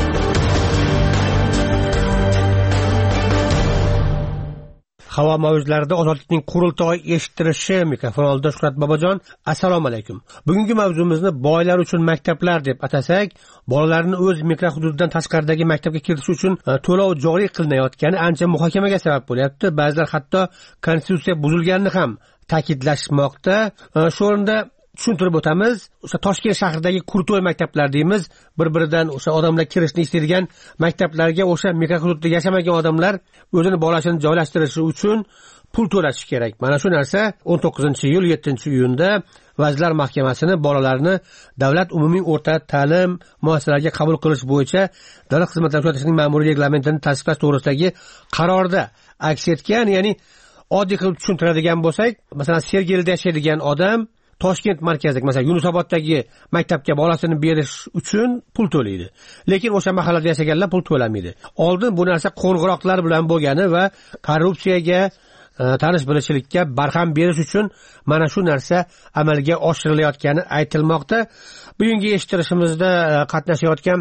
Havo mavjlarida Ozodlikning qurultoy eshittirishi mikrofon oldida Shuhrat Bobojon. Assalomu alaykum. Bugungi mavzumizni boylar uchun maktablar deb atasak, bolalarni o'z mikrohududidan tashqaridagi maktabga kiritish uchun to'lov joriy qilinayotgani ancha muhokamaga sabab bo'lyapti. Ba'zilar hatto konstitutsiya buzilganini ham ta'kidlashmoqda. Shu o'rinda tushuntirib o'tamiz. O'sha Toshkent shahridagi qurultoy maktablar deymiz, bir-biridan o'sha odamlar kirishni istaydigan maktablarga o'sha mikrohududda yashamagan odamlar o'zini bolasini joylashtirishi uchun pul to'lashi kerak. Mana shu narsa o'n to'qqizinchi iyul yettinchi iyunda Vazirlar Mahkamasini bolalarni davlat umumiy o'rta ta'lim muassasalariga qabul qilish bo'yicha davlat xizmatlari ko'rsatishning ma'muriy reglamentini tasdiqlash to'g'risidagi qarorda aks etgan. Ya'ni oddiy qilib tushuntiradigan bo'lsak, masalan, Sergelida yashaydigan odam Toshkent markazidagi, masalan, Yunusoboddagi maktabga bolasini berish uchun pul to'laydi. Lekin o'sha mahallada yashaganlar pul to'lamaydi. Oldin bu narsa qo'ng'iroqlar bilan bo'lgani va korrupsiyaga, tanish bilishlikka barham berish uchun mana shu narsa amalga oshirilayotgani aytilmoqda. Bugungi eshittirishimizda qatnashayotgan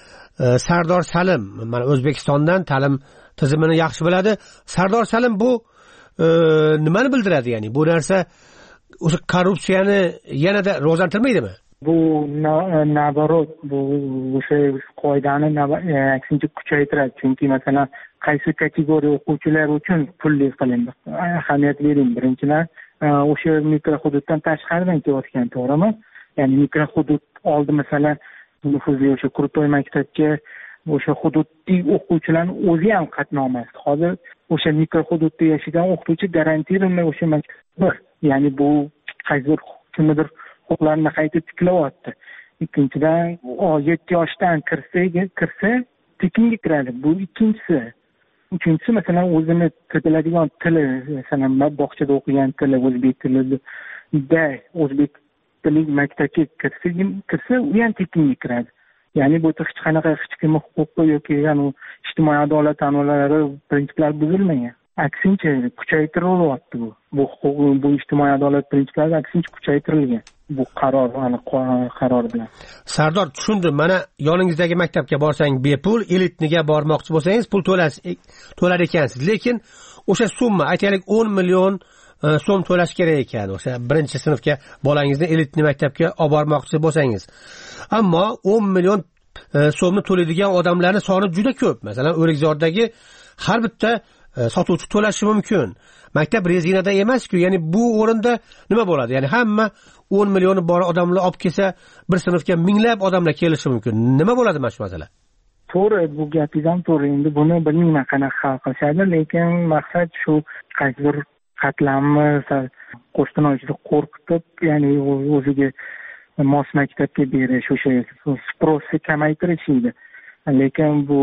Sardor Salim, mana O'zbekistondan ta'lim tizimini yaxshi biladi. Sardor Salim, bu nimani bildiradi? Ya'ni bu narsa o'sha korrupsiyani yanada rivojlantirmaydimi? Bu naborot, bu o'sha qoidani aksincha kuchaytiradi. Chunki masalan, qaysi kategoriya o'quvchilar uchun pulli qilindi. Ahamiyat bering. Birinchidan, o'sha mikrohududdan tashqaridan kelayotgan, to'g'rimi? Ya'ni mikrohudud oldi, masalan, nufuzli o'sha qurultoy maktabga o'sha hududiy o'quvchilarning o'zi ham qatnamaydi. Hozir o'sha mikrohududda yashagan o'qituvchi garantiyalanmay o'sha maktabda, ya'ni bu qaysidir kimnidir huquqlarini qayta tiklayapti. Ikkinchidan, yetti yoshdan kirsa, kirsa tekinga kiradi. Bu ikkinchisi. Uchinchisi, masalan, o'zini biladigan tili, masalan, bog'chada o'qigan tili o'zbek tilida, o'zbek tili maktabga kirsa, kirsa u ham tekinga kiradi. Ya'ni bu hech qanaqa hech kimning huquqi yoki yani ijtimoiy adolat ta'minlari prinsiplari buzilmagan. Aksincha kuchaytirilyapti bu. Bu huquq, bu ijtimoiy adolat prinsiplari aksincha kuchaytirilgan. Bu qaror, aniq qaror bilan. Sardor, tushundim. Mana yoningizdagi maktabga borsang bepul, elitniga bormoqchi bo'lsangiz pul to'lasiz, to'lar ekansiz. Lekin o'sha summa, aytaylik o'n million so'm to'lash kerak ekan o'sha birinchi sinfga bolangizni elitni maktabga olib bormoqchi bo'lsangiz. Ammo o'n million so'mni to'laydigan odamlarning soni juda ko'p. Masalan, O'rikzordagi har bitta sotuvchi to'lashi mumkin. Maktab rezinada emas-ku. Ya'ni bu o'rinda nima bo'ladi? Ya'ni hamma o'n million bor odamlar olib kelsa, bir sinfga minglab odamlar kelishi mumkin. Nima bo'ladi mana shu masala? To'g'ri, bu gapingiz ham to'g'ri. Endi buni bilmayman qanaqa hal qilishadi, lekin maqsad shu qaysidir qatlamni qo'shnoychilik qo'rqitib, ya'ni o'ziga mos maktabga berish, o'sha sprosi kamaytirish edi. Lekin bu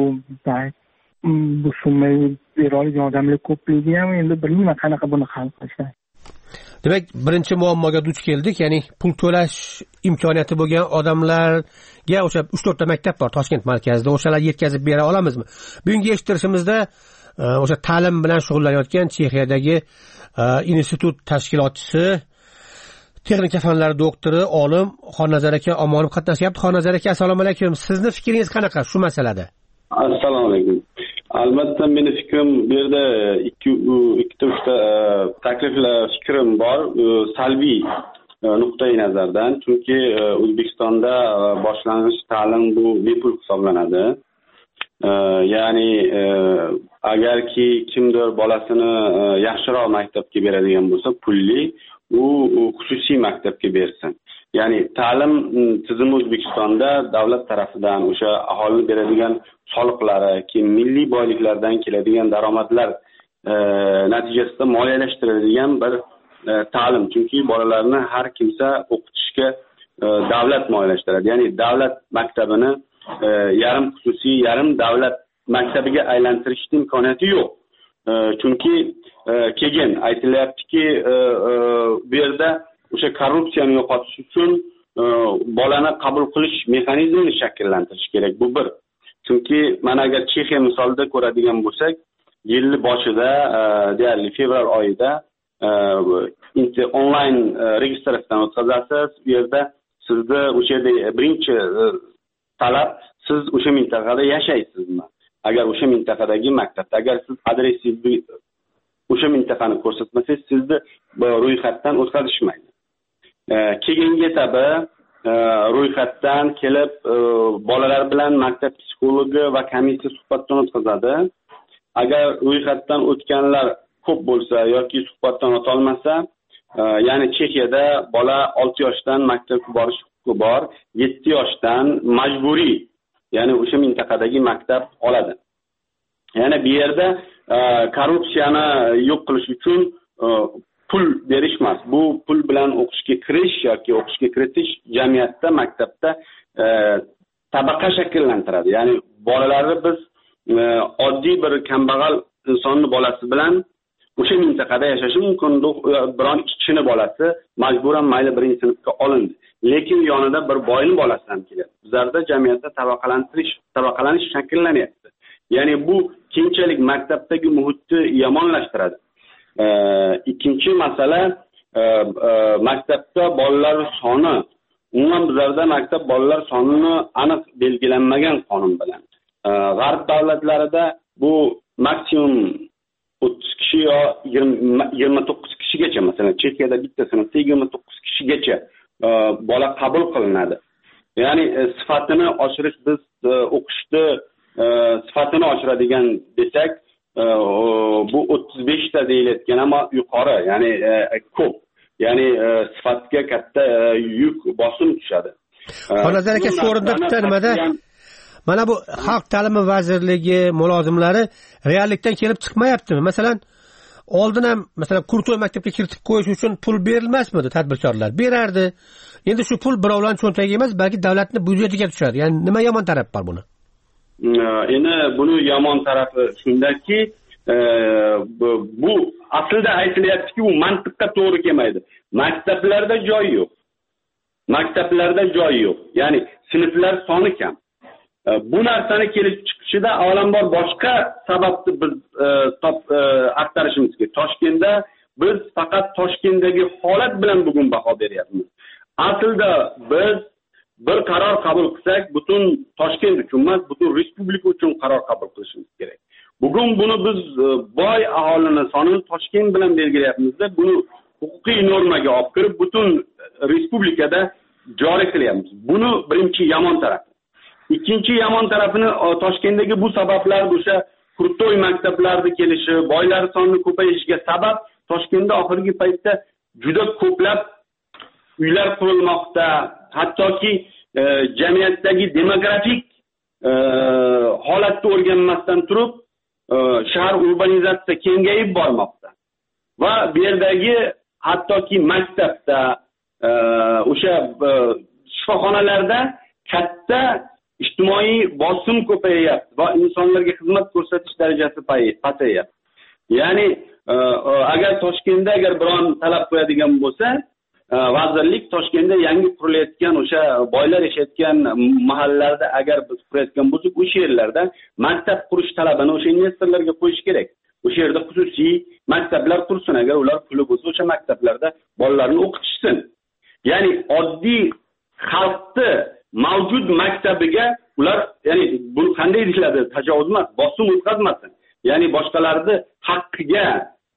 bu summa bera olgan odamlar ko'pligi ham endi bilmayman qanaqa buni hal qilishadi. Demak, birinchi muammoga duch keldik, ya'ni pul to'lash imkoniyati bo'lgan odamlarga o'sha uch to'rt ta maktab bor Toshkent markazida, o'shalar yetkazib bera olamizmi? Bugungi eshittirishimizda o'sha ta'lim bilan shug'ullanayotgan Chexiyadagi institut tashkilotchisi, texnika fanlari doktori, olim Xonnazar aka Omonov qatnashyapti. Xonnazar aka, assalomu alaykum. Sizni fikringiz qanaqa shu masalada? Assalomu alaykum. Albatta meni fikrim bu yerda ikki ikkita uchta takliflar fikrim bor, salbiy nuqtai nazardan. Chunki O'zbekistonda boshlang'ich ta'lim bu bepul hisoblanadi. Ya'ni agarki kimdir bolasini yaxshiroq maktabga beradigan bo'lsa, pulli, u xususiy maktabga bersin. Ya'ni ta'lim tizimi O'zbekistonda davlat tarafidan o'sha aholi beradigan soliqlari, keyin milliy boyliklardan keladigan daromadlar natijasida moliyalashtiriladigan bir ta'lim. Chunki bolalarni har kimsa o'qitishga davlat moliyalashtiradi. Ya'ni davlat maktabini yarim xususiy, yarim davlat maktabiga aylantirish imkoniyati yo'q. Chunki keyin aytilyaptiki, bu yerda o'sha korrupsiyani yo'qotish uchun bolani qabul qilish mexanizmini shakllantirish kerak. Bu bir. Chunki mana agar Chexiya misolida ko'radigan bo'lsak, yil boshida, deyarli fevral oyida onlayn registratsiyadan o'tkazasiz. Bu yerda sizni o'sha yerda birinchi talab, siz o'sha mintaqada yashaysizmi? Agar o'sha mintaqadagi maktabda, agar siz adresingizni o'sha mintaqani ko'rsatmasangiz, sizni ro'yxatdan o'tkazishmaydi. Keyingi etabi ro'yxatdan kelib bolalar bilan maktab psixologi va komissiya suhbatdan o'tkazadi. Agar ro'yxatdan o'tganlar ko'p bo'lsa yoki suhbatdan o'tolmasa, ya'ni Chexiyada bola olti yoshdan maktabga borish huquqi bor, yetti yoshdan majburiy, ya'ni o'sha mintaqadagi maktab oladi. Ya'ni bu yerda korrupsiyani yo'q qilish uchun pul berish emas. Bu pul bilan o'qishga kirish yoki o'qishga kiritish jamiyatda, maktabda tabaqa shakllantiradi. Ya'ni bolalarni biz oddiy bir kambag'al insonni bolasi bilan o'sha mintaqada yashashi mumkin. Biron ishchini bolasi majburan mayli birinchi sinfga olindi. Lekin yonida bir boyning bolasi ham keladi. Bizlarda jamiyatda tabaqalantirish, tabaqalanish shakllanyapti. Ya'ni bu keyinchalik maktabdagi muhitni yomonlashtiradi. Ikkinchi masala, maktabda bolalar soni. Umuman bizlarda maktab bolalar sonini aniq belgilanmagan qonun bilan. G'arb davlatlarida bu maksimum o'ttiz kishi yo yigirma to'qqiz kishigacha, masalan Chexiyada bitta sinfda yigirma to'qqiz kishigacha bola qabul qilinadi. Ya'ni sifatini oshirish, biz o'qishni sifatini oshiradigan desak, bu o'ttiz besh ta deyilayotgan, ammo yuqori, ya'ni ko'p. Ya'ni sifatga katta yuk, bosim tushadi. Xonnazar aka, shu o'rinda bitta nimada mana bu Xalq ta'limi vazirligi mulozimlari reallikdan kelib chiqmayaptimi? Masalan, oldin ham masalan Kurtoy maktabga kiritib qo'yish uchun pul berilmasmidi? Tadbirkorlar berardi. Endi shu pul birovlarning cho'ntagiga emas, balki davlatning byudjetiga tushadi. Ya'ni nima yomon taraf bor buni? Endi buni yomon tarafi shundaki, bu aslida aytilyaptiki, u mantiqqa to'g'ri kelmaydi. Maktablarda joy yo'q. Maktablarda joy yo'q. Ya'ni sinflar soni kam. Bu narsani kelib chiqishida avvalambor boshqa sababni biz axtarishimiz kerak. Toshkentda biz faqat Toshkentdagi holat bilan bugun baho beryapmiz. Aslida biz bir qaror qabul qilsak, butun Toshkent uchun emas, butun respublika uchun qaror qabul qilishimiz kerak. Bugun buni biz boy aholini sonini Toshkent bilan belgilayapmiz-da, buni huquqiy normaga olib kirib butun respublikada joriy qilyapmiz. Buni birinchi yomon tarafi. Ikkinchi yomon tarafini, Toshkentdagi bu sabablar, o'sha Kurtoy maktablarning kelishi, boylar sonining ko'payishiga sabab Toshkentda oxirgi paytda juda ko'plab uylar qurilmoqda. Hattoki jamiyatdagi demografik holatni o'rganmasdan turib, shahar urbanizatsiya kengayib bormoqda. Va bu yerdagi hattoki maktabda, o'sha shifoxonalarda katta ijtimoiy bosim ko'payyapti va insonlarga xizmat ko'rsatish darajasi pasayyapti. Ya'ni agar Toshkentda agar biron talab qo'yadigan bo'lsa, vazirlik Toshkentda yangi qurilayotgan o'sha boylar yashayotgan mahallalarda agar biz qurayotgan bo'lsak, o'sha yerlarda maktab qurish talabini o'sha investorlarga qo'yish kerak. O'sha yerda xususiy maktablar qursin, agar ular puli bo'lsa, o'sha maktablarda bolalarni o'qitishsin. Ya'ni oddiy xalqni mavjud maktabiga ular, ya'ni bu qanday deyiladi, tajovuz emas, bosim o'tkazmasin. Ya'ni boshqalarni haqqiga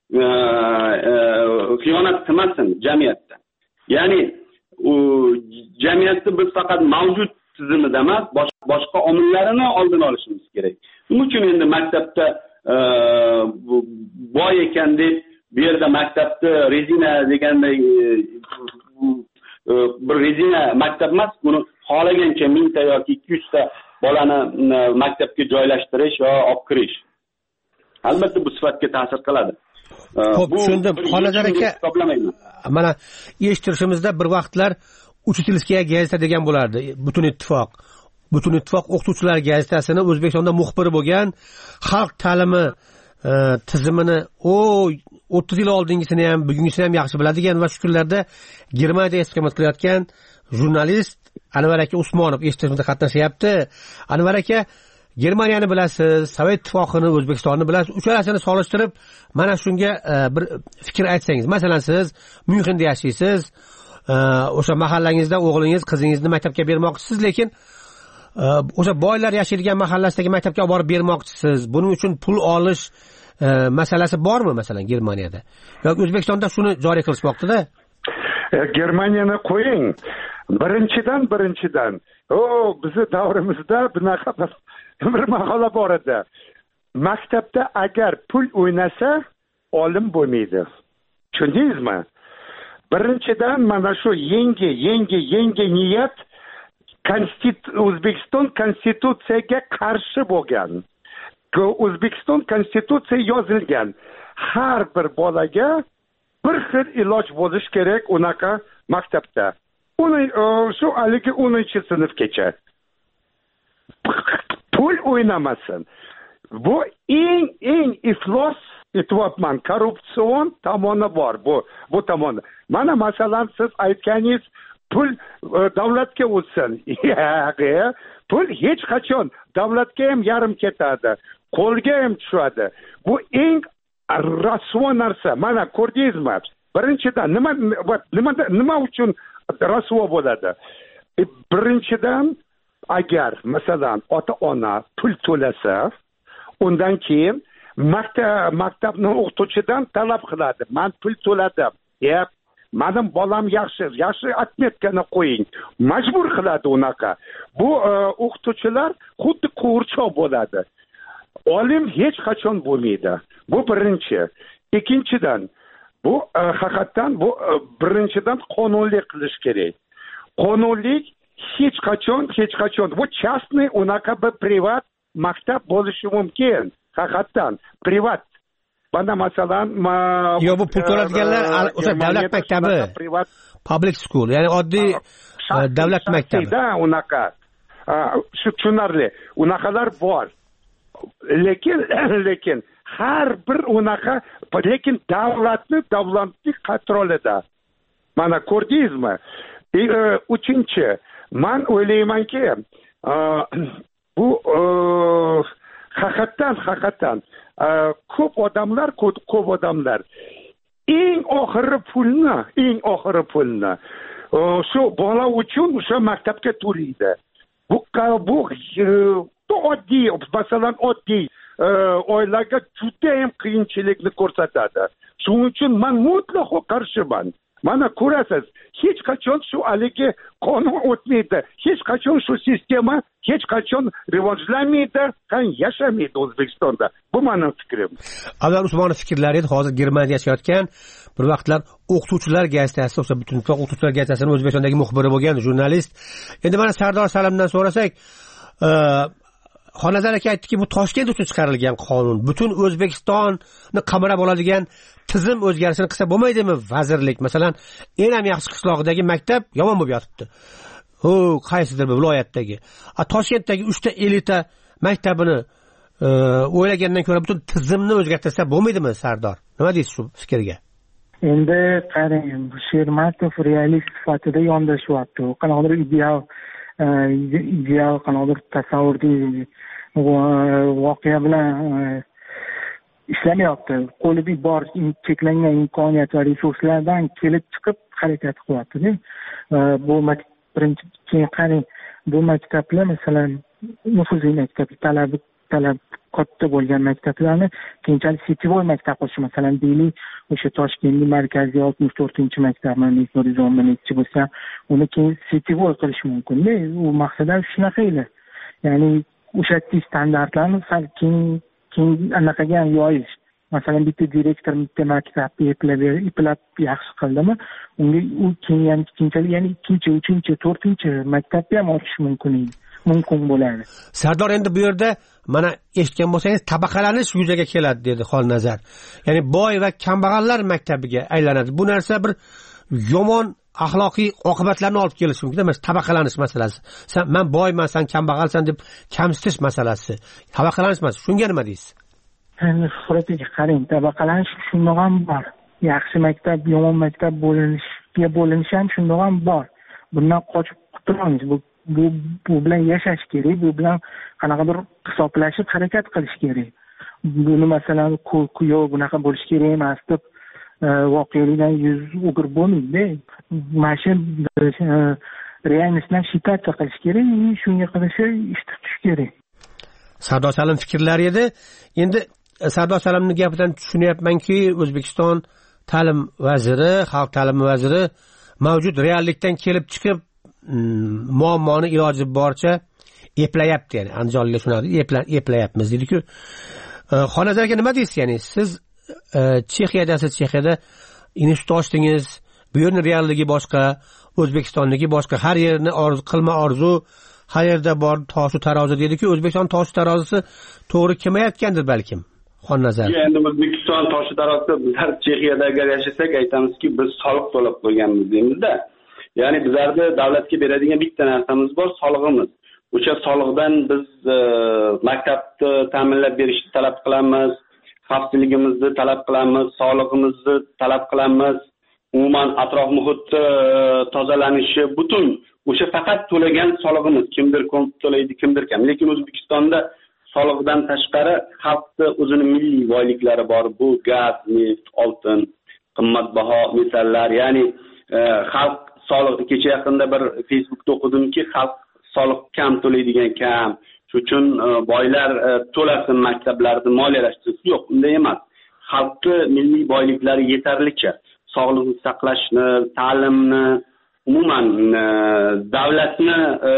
xiyonat qilmasin jamiyatda. Ya'ni u jamiyatni biz faqat mavjud tizimida emas, boshqa omillarini oldini olishimiz kerak. Shuning uchun endi maktabda boy ekan deb bu yerda maktabda rezina deganday bir rezina maktab emas, buni xohlagancha mingta yoki ikki yuz ta bolani maktabga joylashtirish va olib kirish albatta bu sifatga ta'sir qiladi. Xo'p, tushundim. Xonazar aka, mana eshittirishimizda bir vaqtlar Uchitilskiya gazeta degan bo'lardi. Butun ittifoq. Butun ittifoq o'qituvchilar gazetasini O'zbekistonda muxbiri bo'lgan, xalq ta'limi e, tizimini o o'ttiz yil oldingisini ham, bugungisini ham yaxshi biladigan va shu kunlarda Germaniyada istiqomat qilayotgan jurnalist Anvar aka Usmonov eshittirishimizda qatnashyapti. Anvar aka, Germaniyani bilasiz, Sovet ittifoqini, O'zbekistonni bilasiz. Uchalasini solishtirib, mana shunga e, bir fikr aytsangiz. Masalan, siz Myunxenda yashaysiz, e, o'sha mahallangizda o'g'lingiz, qizingizni maktabga bermoqchisiz, lekin e, o'sha boylar yashaydigan mahallasidagi maktabga olib borib bermoqchisiz. Buning uchun pul olish e, masalasi bormi, masalan, Germaniyada? Yoki O'zbekistonda shuni joriy qilishmoqda-da? E, Germaniyani qo'ying. Birinchidan, birinchidan, o bizni davrimizda bunaqa bir maqola bor edi. Maktabda agar pul o'ynasa, olim bo'lmaydi. Tushundingizmi? Birinchidan mana shu yangi, yangi, yangi niyat O'zbekiston konstitutsiyaga qarshi bo'lgan. O'zbekiston konstitutsiya yozilgan. Har bir bolaga bir xil iloj bo'lish kerak unaqa maktabda. Uni shu haligi o'ninchi sinfgacha. Pul o'ynamasin. Bu eng eng iflos e'tiborman, korrupsion tomoni bor bu bu tomoni. Mana masalan siz aytganingiz pul davlatga o'tsin. Pul hech qachon davlatga ham yarim ketadi, qo'lga ham tushadi. Bu eng rasvo narsa. Mana ko'rdingizmi? Birinchidan nima nima nima uchun rasvo bo'ladi? E, birinchidan agar masalan ota-ona pul to'lasa, undan keyin maktab maktabning o'qituvchidan talab qiladi. Men pul to'ladim. Ya, mening bolam yaxshi, yaxshi atmetkani qo'ying. Majbur qiladi unaqa. Bu o'qituvchilar xuddi qo'rchoq bo'ladi. Olim hech qachon bo'lmaydi. Bu birinchi. Ikkinchidan, bu haqiqatan bu birinchidan qonunli qilish kerak. Qonunlik hech qachon, hech qachon bu частный unaqa bir privat maktab bo'lishi mumkin. Haqiqatan privat. Bana masalan yo bu pul to'ladiganlar o'sha davlat maktabi, public school, ya'ni oddiy davlat maktabi. Da unaqa. Shu tushunarli. Unaqalar bor. Lekin lekin har bir unaqa, lekin davlatni davlatni kontrolida. Mana ko'rdingizmi? Uchinchi, men o'ylaymanki, bu haqiqatan haqiqatan ko'p odamlar, ko'p odamlar eng oxiri pulni, eng oxiri pulni shu bola uchun o'sha maktabga to'laydi. Bu bu oddiy, masalan, oddiy oilaga juda ham qiyinchilikni ko'rsatadi. Shuning uchun men mutlaqo qarshiman. Mana ko'rasiz, hech qachon shu haligi qonun o'tmaydi. Hech qachon shu sistema hech qachon rivojlanmaydi, ham yashamaydi O'zbekistonda. Bu mening fikrim. Anvar Usmonov fikrlari edi. Hozir Germaniyada yashayotgan, bir vaqtlar o'qituvchilar gazetasi, o'sha butun ittifoq o'qituvchilar gazetasining O'zbekistondagi muxbiri bo'lgan jurnalist. Endi mana Sardor Salimdan so'rasak, Xonazar aka aytdiki, bu Toshkent uchun chiqarilgan qonun, butun O'zbekistonni qamrab oladigan tizim o'zgarishini qilsa bo'lmaydimi vazirlik? Masalan, eng ham yaxshi qishlog'idagi maktab yomon bo'lib yotibdi. O, qaysidir bir viloyatdagi. A Toshkentdagi uchta elita maktabini o'ylagandan ko'ra butun tizimni o'zgartirsa bo'lmaydimi, Sardor? Nima deysiz shu fikrga? endi qarang, Shermatov realist sifatida yondashyapti. U qanaqadir ideal ideal qanaqadir tasavvurli voqea bilan ishlamayapti. Qo'lida bor cheklangan imkoniyat va resurslardan kelib chiqib harakat qilyapti. Bu birinchi, keyin qarang, bu maktablar masalan nufuzli maktab, talabi talab katta bo'lgan maktablarni keyinchalik setivoy maktab qilish, masalan deylik, o'sha Toshkentning markaziy oltmish to'rtinchi maktabni horizonda nechi bo'lsa, uni keyin setivoy qilish mumkin-da. U maqsadlar shunaqa edi. Ya'ni o'sha standartlarni sal keyin keyin anaqaga yoyish. Masalan, bitta direktor bitta maktabni eplab eplab yaxshi qildimi, unga u keyin keyinchalik, ya'ni ikkinchi, uchinchi, to'rtinchi maktabni ham ochish mumkin edi. mumkin bo'ladi. Sardor, endi bu yerda mana eshitgan bo'lsangiz, tabaqalanish yuzaga keladi dedi Xolnazar. Ya'ni boy va kambag'allar maktabiga aylanadi. Bu narsa bir yomon axloqiy oqibatlarni olib kelishi mumkin emas. Tabaqalanish masalasi. Sen men boyman, sen kambag'alsan deb kamsitish masalasi. Tabaqalanish masalasi. Shunga nima deysiz? Endi Suhratga qarang, tabaqalanish shundoq ham bor. Yaxshi maktab, yomon maktab bo'linishga bo'linishi ham shundoq ham bor. Bundan qochib qutulamiz. Bu bu bu bilan yashash kerak, bu bilan qanaqadir hisoblashib harakat qilish kerak. Buni masalan kuyov bunaqa bo'lish kerak emas deb voqelikdan yuz o'girib bo'lmaydi. Mana shu reallikdan shitatsiya qilish kerak, shunga qarasha ish tutish kerak. Sardor Salim fikrlari edi. Endi Sardor Salimning gapidan tushunyapmanki, O'zbekiston ta'lim vaziri, xalq ta'limi vaziri mavjud reallikdan kelib chiqib muammoni iloji boricha eplayapti, ya'ni andijonliklar shunday eplayapmiz dedi-ku. Xonazarga nima deysiz? Ya'ni siz Chexiyadasiz, Chexiyada institut ochdingiz. Bu yerning realligi boshqa, O'zbekistonniki boshqa. Har yerni orzu qilma orzu, har yerda bor toshu tarozi dedi-ku. O'zbekiston toshu tarozisi to'g'ri kelmayotgandir balkim. Xonnazar. Endi O'zbekiston toshu tarozisi, bizlar Chexiyada agar yashasak aytamizki, biz soliq to'lab qo'yganmiz deymizda. Ya'ni bizlarda davlatga beradigan bitta narsamiz bor, solig'imiz. O'sha solig'dan biz e, maktabni ta'minlab berishni talab qilamiz, xavfsizligimizni talab qilamiz, sog'lig'imizni talab qilamiz. Umuman atrof muhitni tozalanishi, butun o'sha faqat to'lagan solig'imiz. Kimdir ko'p to'laydi, kimdir kam. Lekin O'zbekistonda solig'dan tashqari xalqni o'zini milliy boyliklari bor. Bu gaz, neft, oltin, qimmatbaho metallar. Ya'ni e, xalq soliq, kecha yaqinda bir Facebookda o'qidimki, xalq soliq kam to'laydigan kam. Shuning uchun boylar to'lasin maktablarni moliyalashtirish. Yo'q, unday emas. Xalqni milliy boyliklari yetarlicha. Sog'liqni saqlashni, ta'limni, umuman davlatni,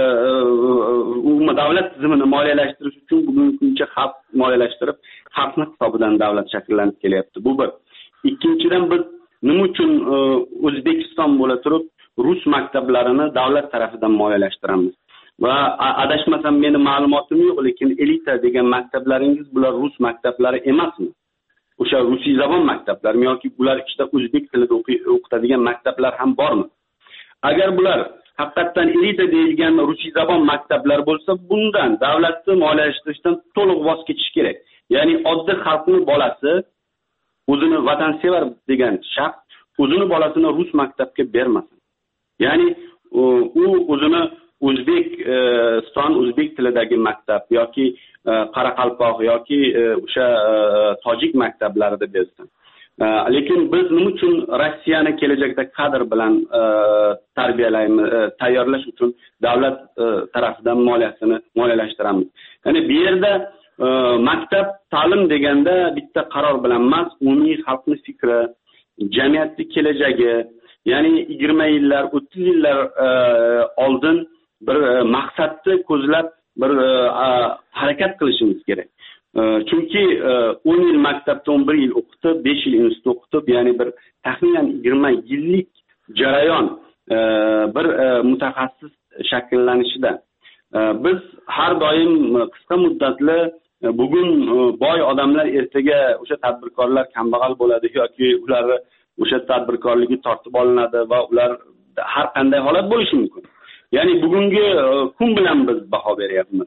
umuman davlat tizimini moliyalashtirish uchun bugungi kuncha xalq moliyalashtirib, xalqning hisobidan davlat shakllanib kelyapti. Bu bir. Ikkinchidan, biz nima uchun O'zbekiston bo'la turib rus maktablarini davlat tarafidan moliyalashtiramiz? Va adashmasam meni ma'lumotim yo'q, lekin elita degan maktablaringiz bular rus maktablari emasmi? O'sha rusiy zabon maktablarmi yoki bular ichida o'zbek tilida o'qitadigan maktablar ham bormi? Agar bular haqiqatan elita deyilgan rusiy zabon maktablar bo'lsa, bundan davlatni moliyalashtirishdan to'liq voz kechish kerak. Ya'ni oddiy xalqning bolasi, o'zini vatansevar degan shaxs o'zini bolasini rus maktabga bermasin. Ya'ni u o'zini O'zbekiston o'zbek tilidagi maktab yoki Qoraqalpoq yoki o'sha tojik maktablarida bersin. Lekin biz nima uchun Rossiyani kelajakda kadr bilan tarbiyalaymiz, tayyorlash uchun davlat tarafidan moliyasini moliyalashtiramiz. Ya'ni bu yerda maktab ta'lim deganda bitta qaror bilan emas, umumiy xalqning fikri, jamiyatning kelajagi, ya'ni yigirma yillar, o'ttiz yillar oldin bir maqsadni ko'zlab bir harakat qilishimiz kerak. Chunki o'n yil maktabda o'n bir yil o'qitib, besh yil institutda o'qitib, ya'ni bir taxminan yigirma yillik jarayon bir mutaxassis shakllanishida biz har doim qisqa muddatli bugun boy odamlar ertaga o'sha tadbirkorlar kambag'al bo'ladi yoki ular o'sha tadbirkorligi tortib olinadi va ular har qanday holat bo'lishi mumkin. Ya'ni bugungi kun bilan biz baho beryapmiz.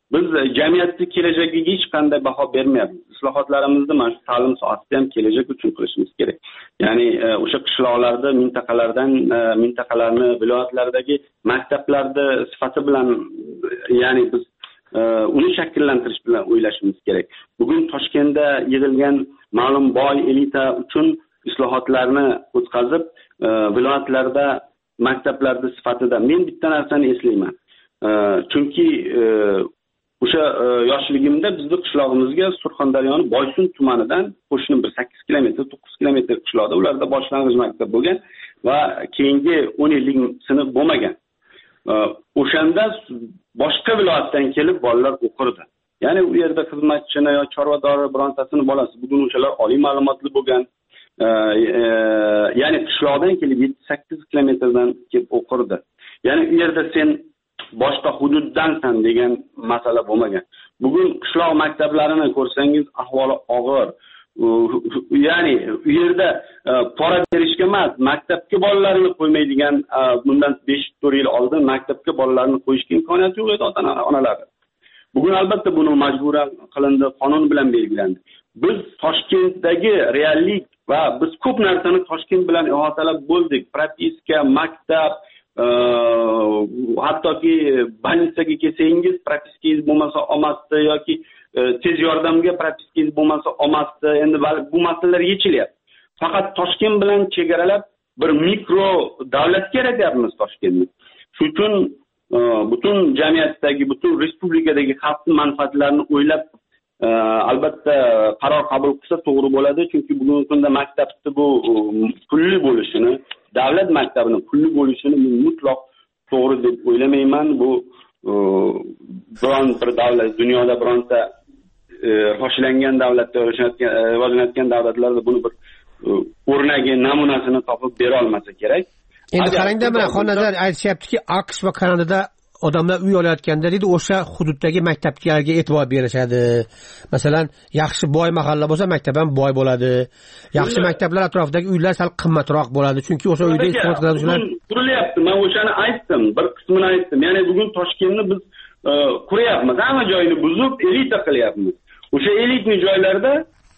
biz jamiyatni kelajagiga hech qanday baho bermayapmiz. Islohotlarimizni mana shu ta'lim sohasida ham kelajak uchun qilishimiz kerak. Ya'ni o'sha qishloqlarda, mintaqalardan, mintaqalarni, viloyatlardagi maktablarni sifati bilan, ya'ni biz uni shakllantirish bilan o'ylashimiz kerak. Bugun Toshkentda yig'ilgan ma'lum boy elita uchun islohotlarni o'tkazib, viloyatlarda maktablarda sifatida men bitta narsani eslayman. Chunki o'sha yoshligimda bizni qishlog'imizga Surxondaryoning Boysun tumanidan qo'shni bir sakkiz kilometr, to'qqiz kilometr qishloqda ularda boshlang'ich maktab bo'lgan va keyingi o'n yillik sinf bo'lmagan. O'shanda boshqa viloyatdan kelib bolalar o'qirdi. Ya'ni u yerda xizmatchini yo chorvadori birontasini bolasi bugun o'shalar oliy ma'lumotli bo'lgan. Ya'ni qishloqdan kelib yetti sakkiz kilometrdan kelib o'qirdi. Ya'ni u yerda sen boshqa hududdansan degan masala bo'lmagan. Bugun qishloq maktablarini ko'rsangiz ahvoli og'ir. Ya'ni u yerda pora berishga emas, maktabga bolalarini qo'ymaydigan, bundan besh to'rt yil oldin maktabga bolalarini qo'yishga imkoniyati yo'q edi ota-onalar. Bugun albatta buni majburan qilindi, qonun bilan belgilandi. Biz Toshkentdagi reallik va biz ko'p narsani Toshkent bilan ihotalab bo'ldik. Propiska, maktab, hattoki больницаga kelsangiz propiskangiz bo'lmasa olmasdi yoki tez yordamga propiskangiz bo'lmasa olmasdi. Endi bu masalalar yechilyapti. Faqat Toshkent bilan chegaralab bir mikro davlat yaratyapmiz Toshkentni. Shuning uchun butun jamiyatdagi, butun respublikadagi xalqning manfaatlarini o'ylab albatta qaror qabul qilsa to'g'ri bo'ladi. Chunki bugungi kunda maktabni bu pulli bo'lishini, davlat maktabining pulli bo'lishini men mutlaq to'g'ri deb o'ylamayman. Bu biron bir davlat, dunyoda bironta rivojlangan davlatda, rivojlanayotgan davlatlarda buni bir o'rnagi, namunasini topib bera olmasa kerak. Endi qarangda, mana xonazar aytishyaptiki, AQSh va Kanadada odamlar uy olayotganda deydi, o'sha hududdagi maktablarga e'tibor berishadi. Masalan, yaxshi boy mahalla bo'lsa, maktab ham boy bo'ladi. Yaxshi maktablar atrofidagi uylar sal qimmatroq bo'ladi, chunki o'sha uyda istifoda qiluvchilar qurilyapti. Men o'shani aytdim, bir qismini aytdim. Ya'ni bugun Toshkentni biz quryapmiz, hamma joyini buzib, elita qilyapmiz. O'sha elitni joylarda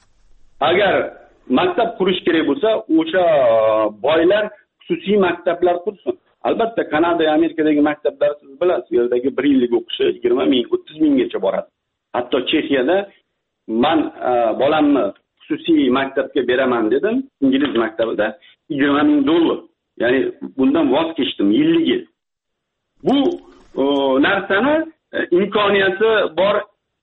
agar maktab qurish kerak bo'lsa, o'sha boylar xususiy maktablar qursin. Albatta Kanada va Amerikadagi maktablar siz bilasiz, u yerdagi bir yillik o'qishi yigirma ming, o'ttiz minggacha boradi. Hatto Chexiyada men bolamni xususiy maktabga beraman dedim, ingliz maktabida yigirma ming dollar. Ya'ni bundan voz kechdim yilligi. Bu narsani imkoniyati bor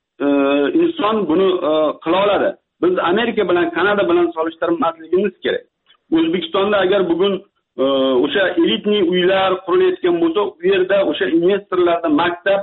inson buni qila oladi. Biz Amerika bilan Kanada bilan solishtirmasligimiz kerak. O'zbekistonda agar bugun o'sha elitni uylar qurilayotgan bo'lsa, u yerda o'sha investorlarning maktab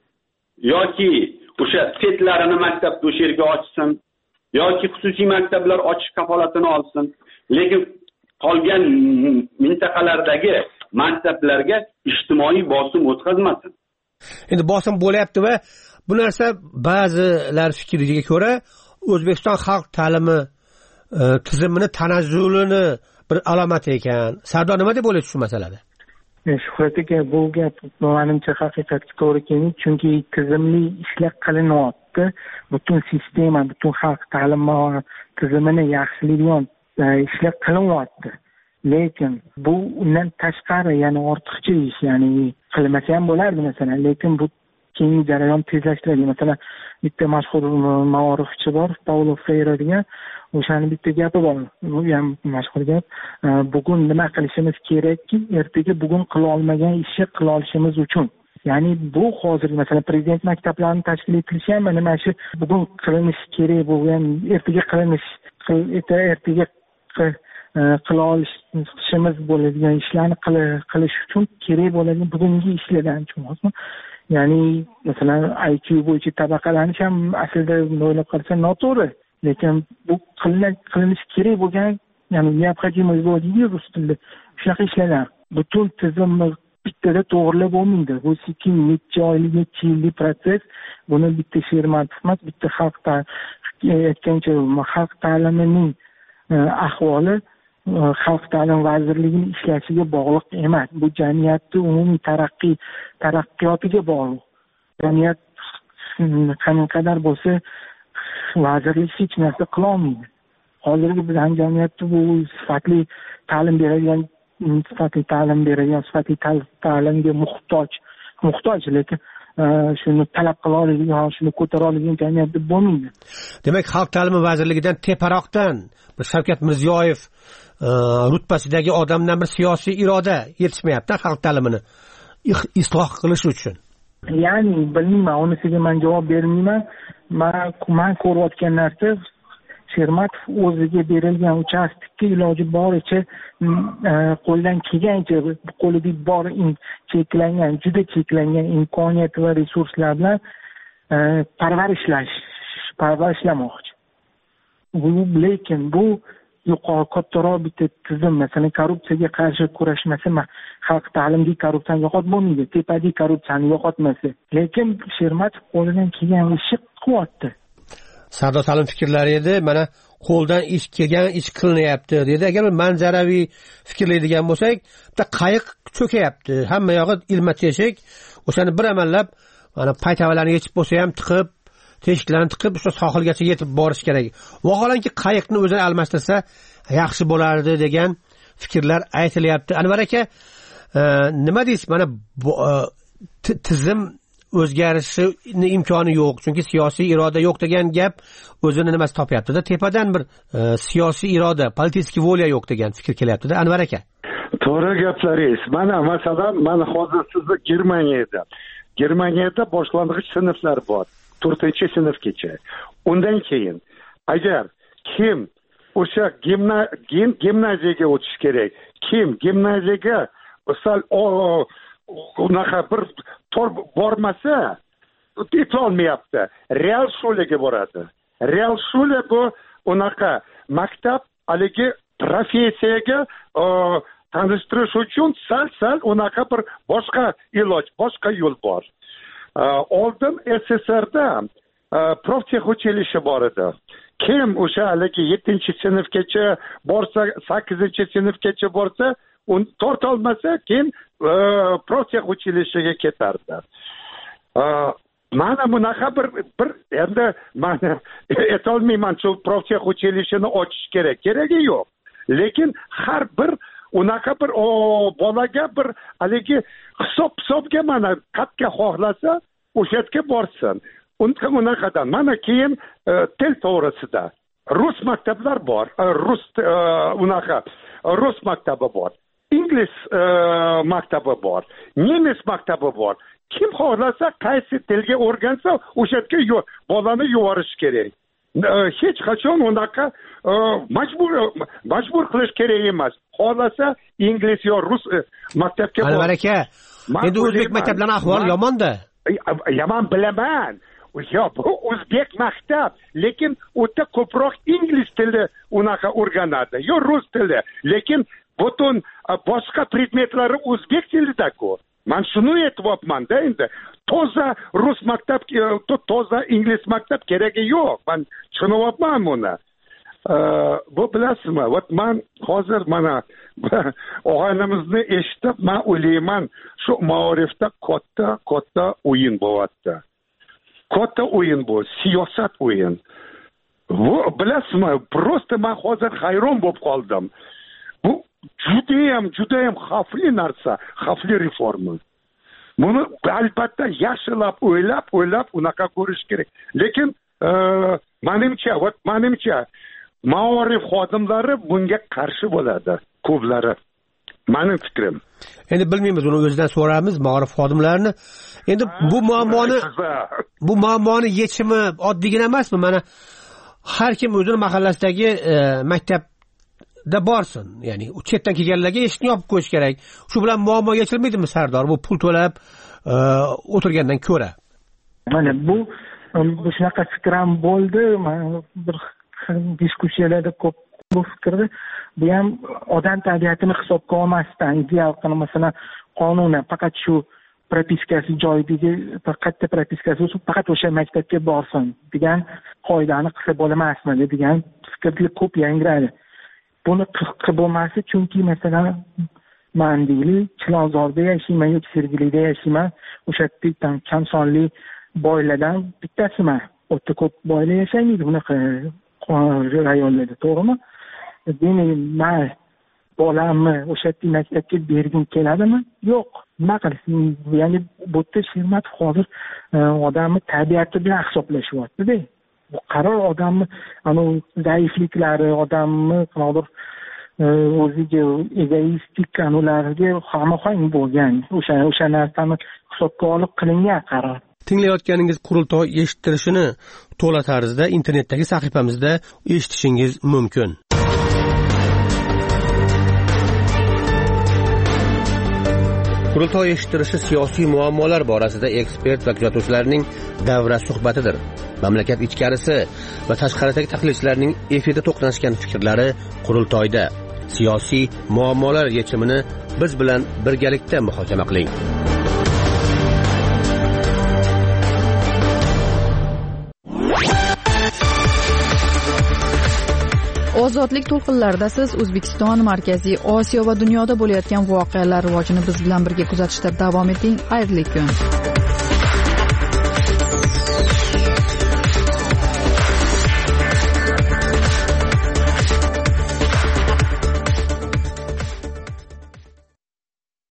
yoki o'sha setlarini maktabda o'sha yerga ochsin yoki xususiy maktablar ochish kafolatini olsin. Lekin qolgan mintaqalardagi maktablarga ijtimoiy bosim o'tkazmasin. Endi bosim bo'lyapti va bu narsa ba'zilar fikriga ko'ra O'zbekiston xalq ta'limi tizimini tanazzulini bir alomati ekan. Sardor nima deb o'ylaysiz shu masalada? Shuhrat aka, bu gap menimcha haqiqatga to'g'ri kelmaydi, chunki tizimli ishlar qilinyapti. Butun sistema, butun xalq ta'limi tizimini yaxshilaydigan ishlar qilinyapti. Lekin bu undan tashqari, ya'ni ortiqcha ish, ya'ni qilmasa ham bo'lardi masalan, lekin bu keyingi jarayon tezlashtiradi. Masalan, bitta mashhur maorifchi bor, Paulo Freire degan, o'shani bitta gapi bor. Bu ham mashhur gap. Bugun nima qilishimiz kerakki, ertaga bugun qila olmagan ishni qila olishimiz uchun. Ya'ni bu hozir masalan prezident maktablarini tashkil etilishi ham mana shu bugun qilinishi kerak bo'lgan, ertaga qilinish, ertaga qila olishimiz bo'ladigan ishlarni qilish uchun kerak bo'ladigan bugungi ishlardan emasmi? Ya'ni masalan I Q bo'yicha tabaqalanish ham aslida o'ylab qarasa noto'g'ri. Lekin bu qilinishi kerak bo'lgan, ya'ni необходимость bo'ladi rus tilida. Shunaqa ishlardan butun tizimni bittada to'g'rilab bo'lmaydi. Bu sekin necha oylik, necha yillik proses. Buni bitta Shermatov emas, bitta xalq aytgancha xalq ta'limining ahvoli xalq ta'lim vazirligining ishlashiga bog'liq emas. Bu jamiyatning umumiy taraqqiy taraqqiyotiga bog'liq. Jamiyat qanaqadir bo'lsa vazirlik hech narsa qilolmaydi. Hozirgi bizning jamiyatda bu sifatli ta'lim beradigan sifatli ta'lim beradigan sifatli ta'limga muhtoj muhtoj lekin shuni talab qila oladigan shuni ko'tara oladigan jamiyatda bo'lmaydi. Demak, xalq ta'limi vazirligidan teparoqdan bir Shavkat Mirziyoyev rutbasidagi odamdan bir siyosiy iroda yetishmayapti xalq ta'limini isloh qilish uchun. Ya'ni bilmayman, unisiga men javob bermayman. Men men ko'rayotgan narsa Shermatov o'ziga berilgan uchastkka iloji boricha qo'ldan kelgancha qo'lida bor cheklangan, juda cheklangan imkoniyat va resurslar bilan parvarishlash, parvarishlamoqchi. Bu lekin bu yuqori kattaroq bitta tizim, masalan, korrupsiyaga qarshi kurashmasa, xalq ta'limdagi korrupsiyani yo'qotib bo'lmaydi, tepadagi korrupsiyani yo'qotmasa. Lekin Shermatov qo'lidan kelgan ishni qilyapti. Sardor Salim fikrlari edi, mana qo'ldan ish kelgan ish qilinyapti dedi. Agar manzaraviy fikrlaydigan bo'lsak, bitta qayiq cho'kayapti. Hamma yog'i ilma teshik. O'shani bir amallab mana paytavalarni yechib bo'lsa ham tiqib, teshiklarni tiqib, o'sha sohilgacha yetib borish kerak. Vaholanki qayiqni o'zini almashtirsa yaxshi bo'lardi degan fikrlar aytilyapti. Anvar aka, nima deysiz? Mana tizim o'zgarishini imkoni yo'q, chunki siyosiy iroda yo'q degan gap o'zini nimasi topyapti-da, tepadan bir e, siyosiy iroda, politiskiy vo'liya yo'q degan fikr kelyapti-da. Anvar aka, to'g'ri gaplaringiz. Mana masalan, mana hozir sizni Germaniyada Germaniyada boshlang'ich sinflar bor, to'rtinchi sinfgacha. Undan keyin agar kim o'sha gimnaziyaga o'tish kerak, kim gimnaziyaga sal unaqa bir to'r bormasa, eplolmayapti. Real shulaga boradi. Real shula bu unaqa maktab haligi professiyaga tanishtirish uchun sal sal unaqa bir boshqa iloj, boshqa yo'l bor. Oldin S S R'da proftex-uchilishi bor edi. Kim o'sha haligi yettinchi sinfgacha borsa, sakkizinchi sinfgacha borsa, un tortolmasa, keyin proftex-uchilishiga ketardi. Mana bunaqa bir bir endi mana aytolmayman, shu proftex-uchilishini ochish kerak, keragi yo'q. Lekin har bir unaqa bir o bolaga bir haligi hisob hisobga mana qatga xohlasa, o'sha yerga borsin. Unga unaqadan mana keyin til to'g'risida rus maktablar bor, rus unaqa rus maktabi bor, ingliz maktabi bor, nemis maktabi bor. Kim xohlasa qaysi tilga o'rgansa, o'sha yerga bolani yuborish kerak. Hech qachon unaqa majbur majbur qilish kerak emas. Xohlasa ingliz yo rus maktabga bor. Anvar aka, endi o'zbek maktablarining ahvoli yomon-da. Yomon bilaman. Yo, bu o'zbek maktab, lekin o'ta ko'proq ingliz tili unaqa o'rganadi, yo rus tili, lekin butun boshqa predmetlari o'zbek tilida-ku. Men shuni aytyapman-da endi. Toza rus maktab, toza ingliz maktab keragi yo'q. Men tushunyapman buni. Bu bilasizmi? Vat men hozir mana og'aynimizni eshitib, men o'ylayman, shu ma'rifda katta katta o'yin bo'lyapti. Katta o'yin bu, siyosat o'yin. Bu bilasizmi, prosta men hozir hayron bo'lib qoldim. Bu judayam judayam xavfli narsa, xavfli reforma. Buni albatta yaxshilab o'ylab, o'ylab unaqa ko'rish kerak. Lekin menimcha, vat menimcha ma'rif xodimlari bunga qarshi bo'ladi, ko'plari. Mening fikrim. Endi bilmaymiz, uni o'zidan so'ramiz, ma'rif xodimlarini. Endi bu muammoni bu muammoni yechimi oddiygina emasmi? Mana har kim o'zining mahallasidagi maktabda borsin. Ya'ni u chetdan kelganlarga eshikni yopib qo'yish kerak. Shu bilan muammo yechilmaydimi, Sardor? Bu pul to'lab o'tirgandan ko'ra. Mana bu bu shunaqa fikr ham bo'ldi. Bir diskussiyalarda ko'p bu fikrni, bu ham odam tabiatini hisobga olmasdan ideal qilib, masalan, qonunan faqat shu propiskasi joyidagi faqatda propiskasi bo'lsa, faqat o'sha maktabga borsin degan qoidani qilsa bo'lamasmi degan fikrlar ko'p yangradi. Buni qilib bo'lmasi, chunki masalan, men deylik, Chilonzorda yashayman yoki Sergelida yashayman, o'sha yerda kam sonli boylardan bittasiman. O'ta ko'p boylar yashaymaydi bunaqa rayonlarda, to'g'rimi? Demak, men bolamni o'sha maktabga bergim keladimi? Yo'q. Nima qilsin? Ya'ni bu yerda Shermatov hozir odamni tabiati bilan hisoblashyapti-da. Bu qaror odamni ana zaifliklari, odamni qanaqadir o'ziga egoistik anularga hamohang bo'lgan. O'sha o'sha narsani hisobga olib qilingan qaror. Tinglayotganingiz qurultoy eshittirishini to'la tarzda internetdagi sahifamizda eshitishingiz mumkin. Qurultoy eshittirishi siyosiy muammolar borasida ekspert va kuzatuvchilarning davra suhbatidir. Mamlakat ichkarisi va tashqaridagi tahlilchilarning efirda to'qnashgan fikrlari qurultoyda. Siyosiy muammolar yechimini biz bilan birgalikda muhokama qiling. Ozodlik to'lqinlarida siz O'zbekiston, Markaziy Osiyo va dunyoda bo'layotgan voqealar rivojini biz bilan birga kuzatishda davom eting. Xayrli kun.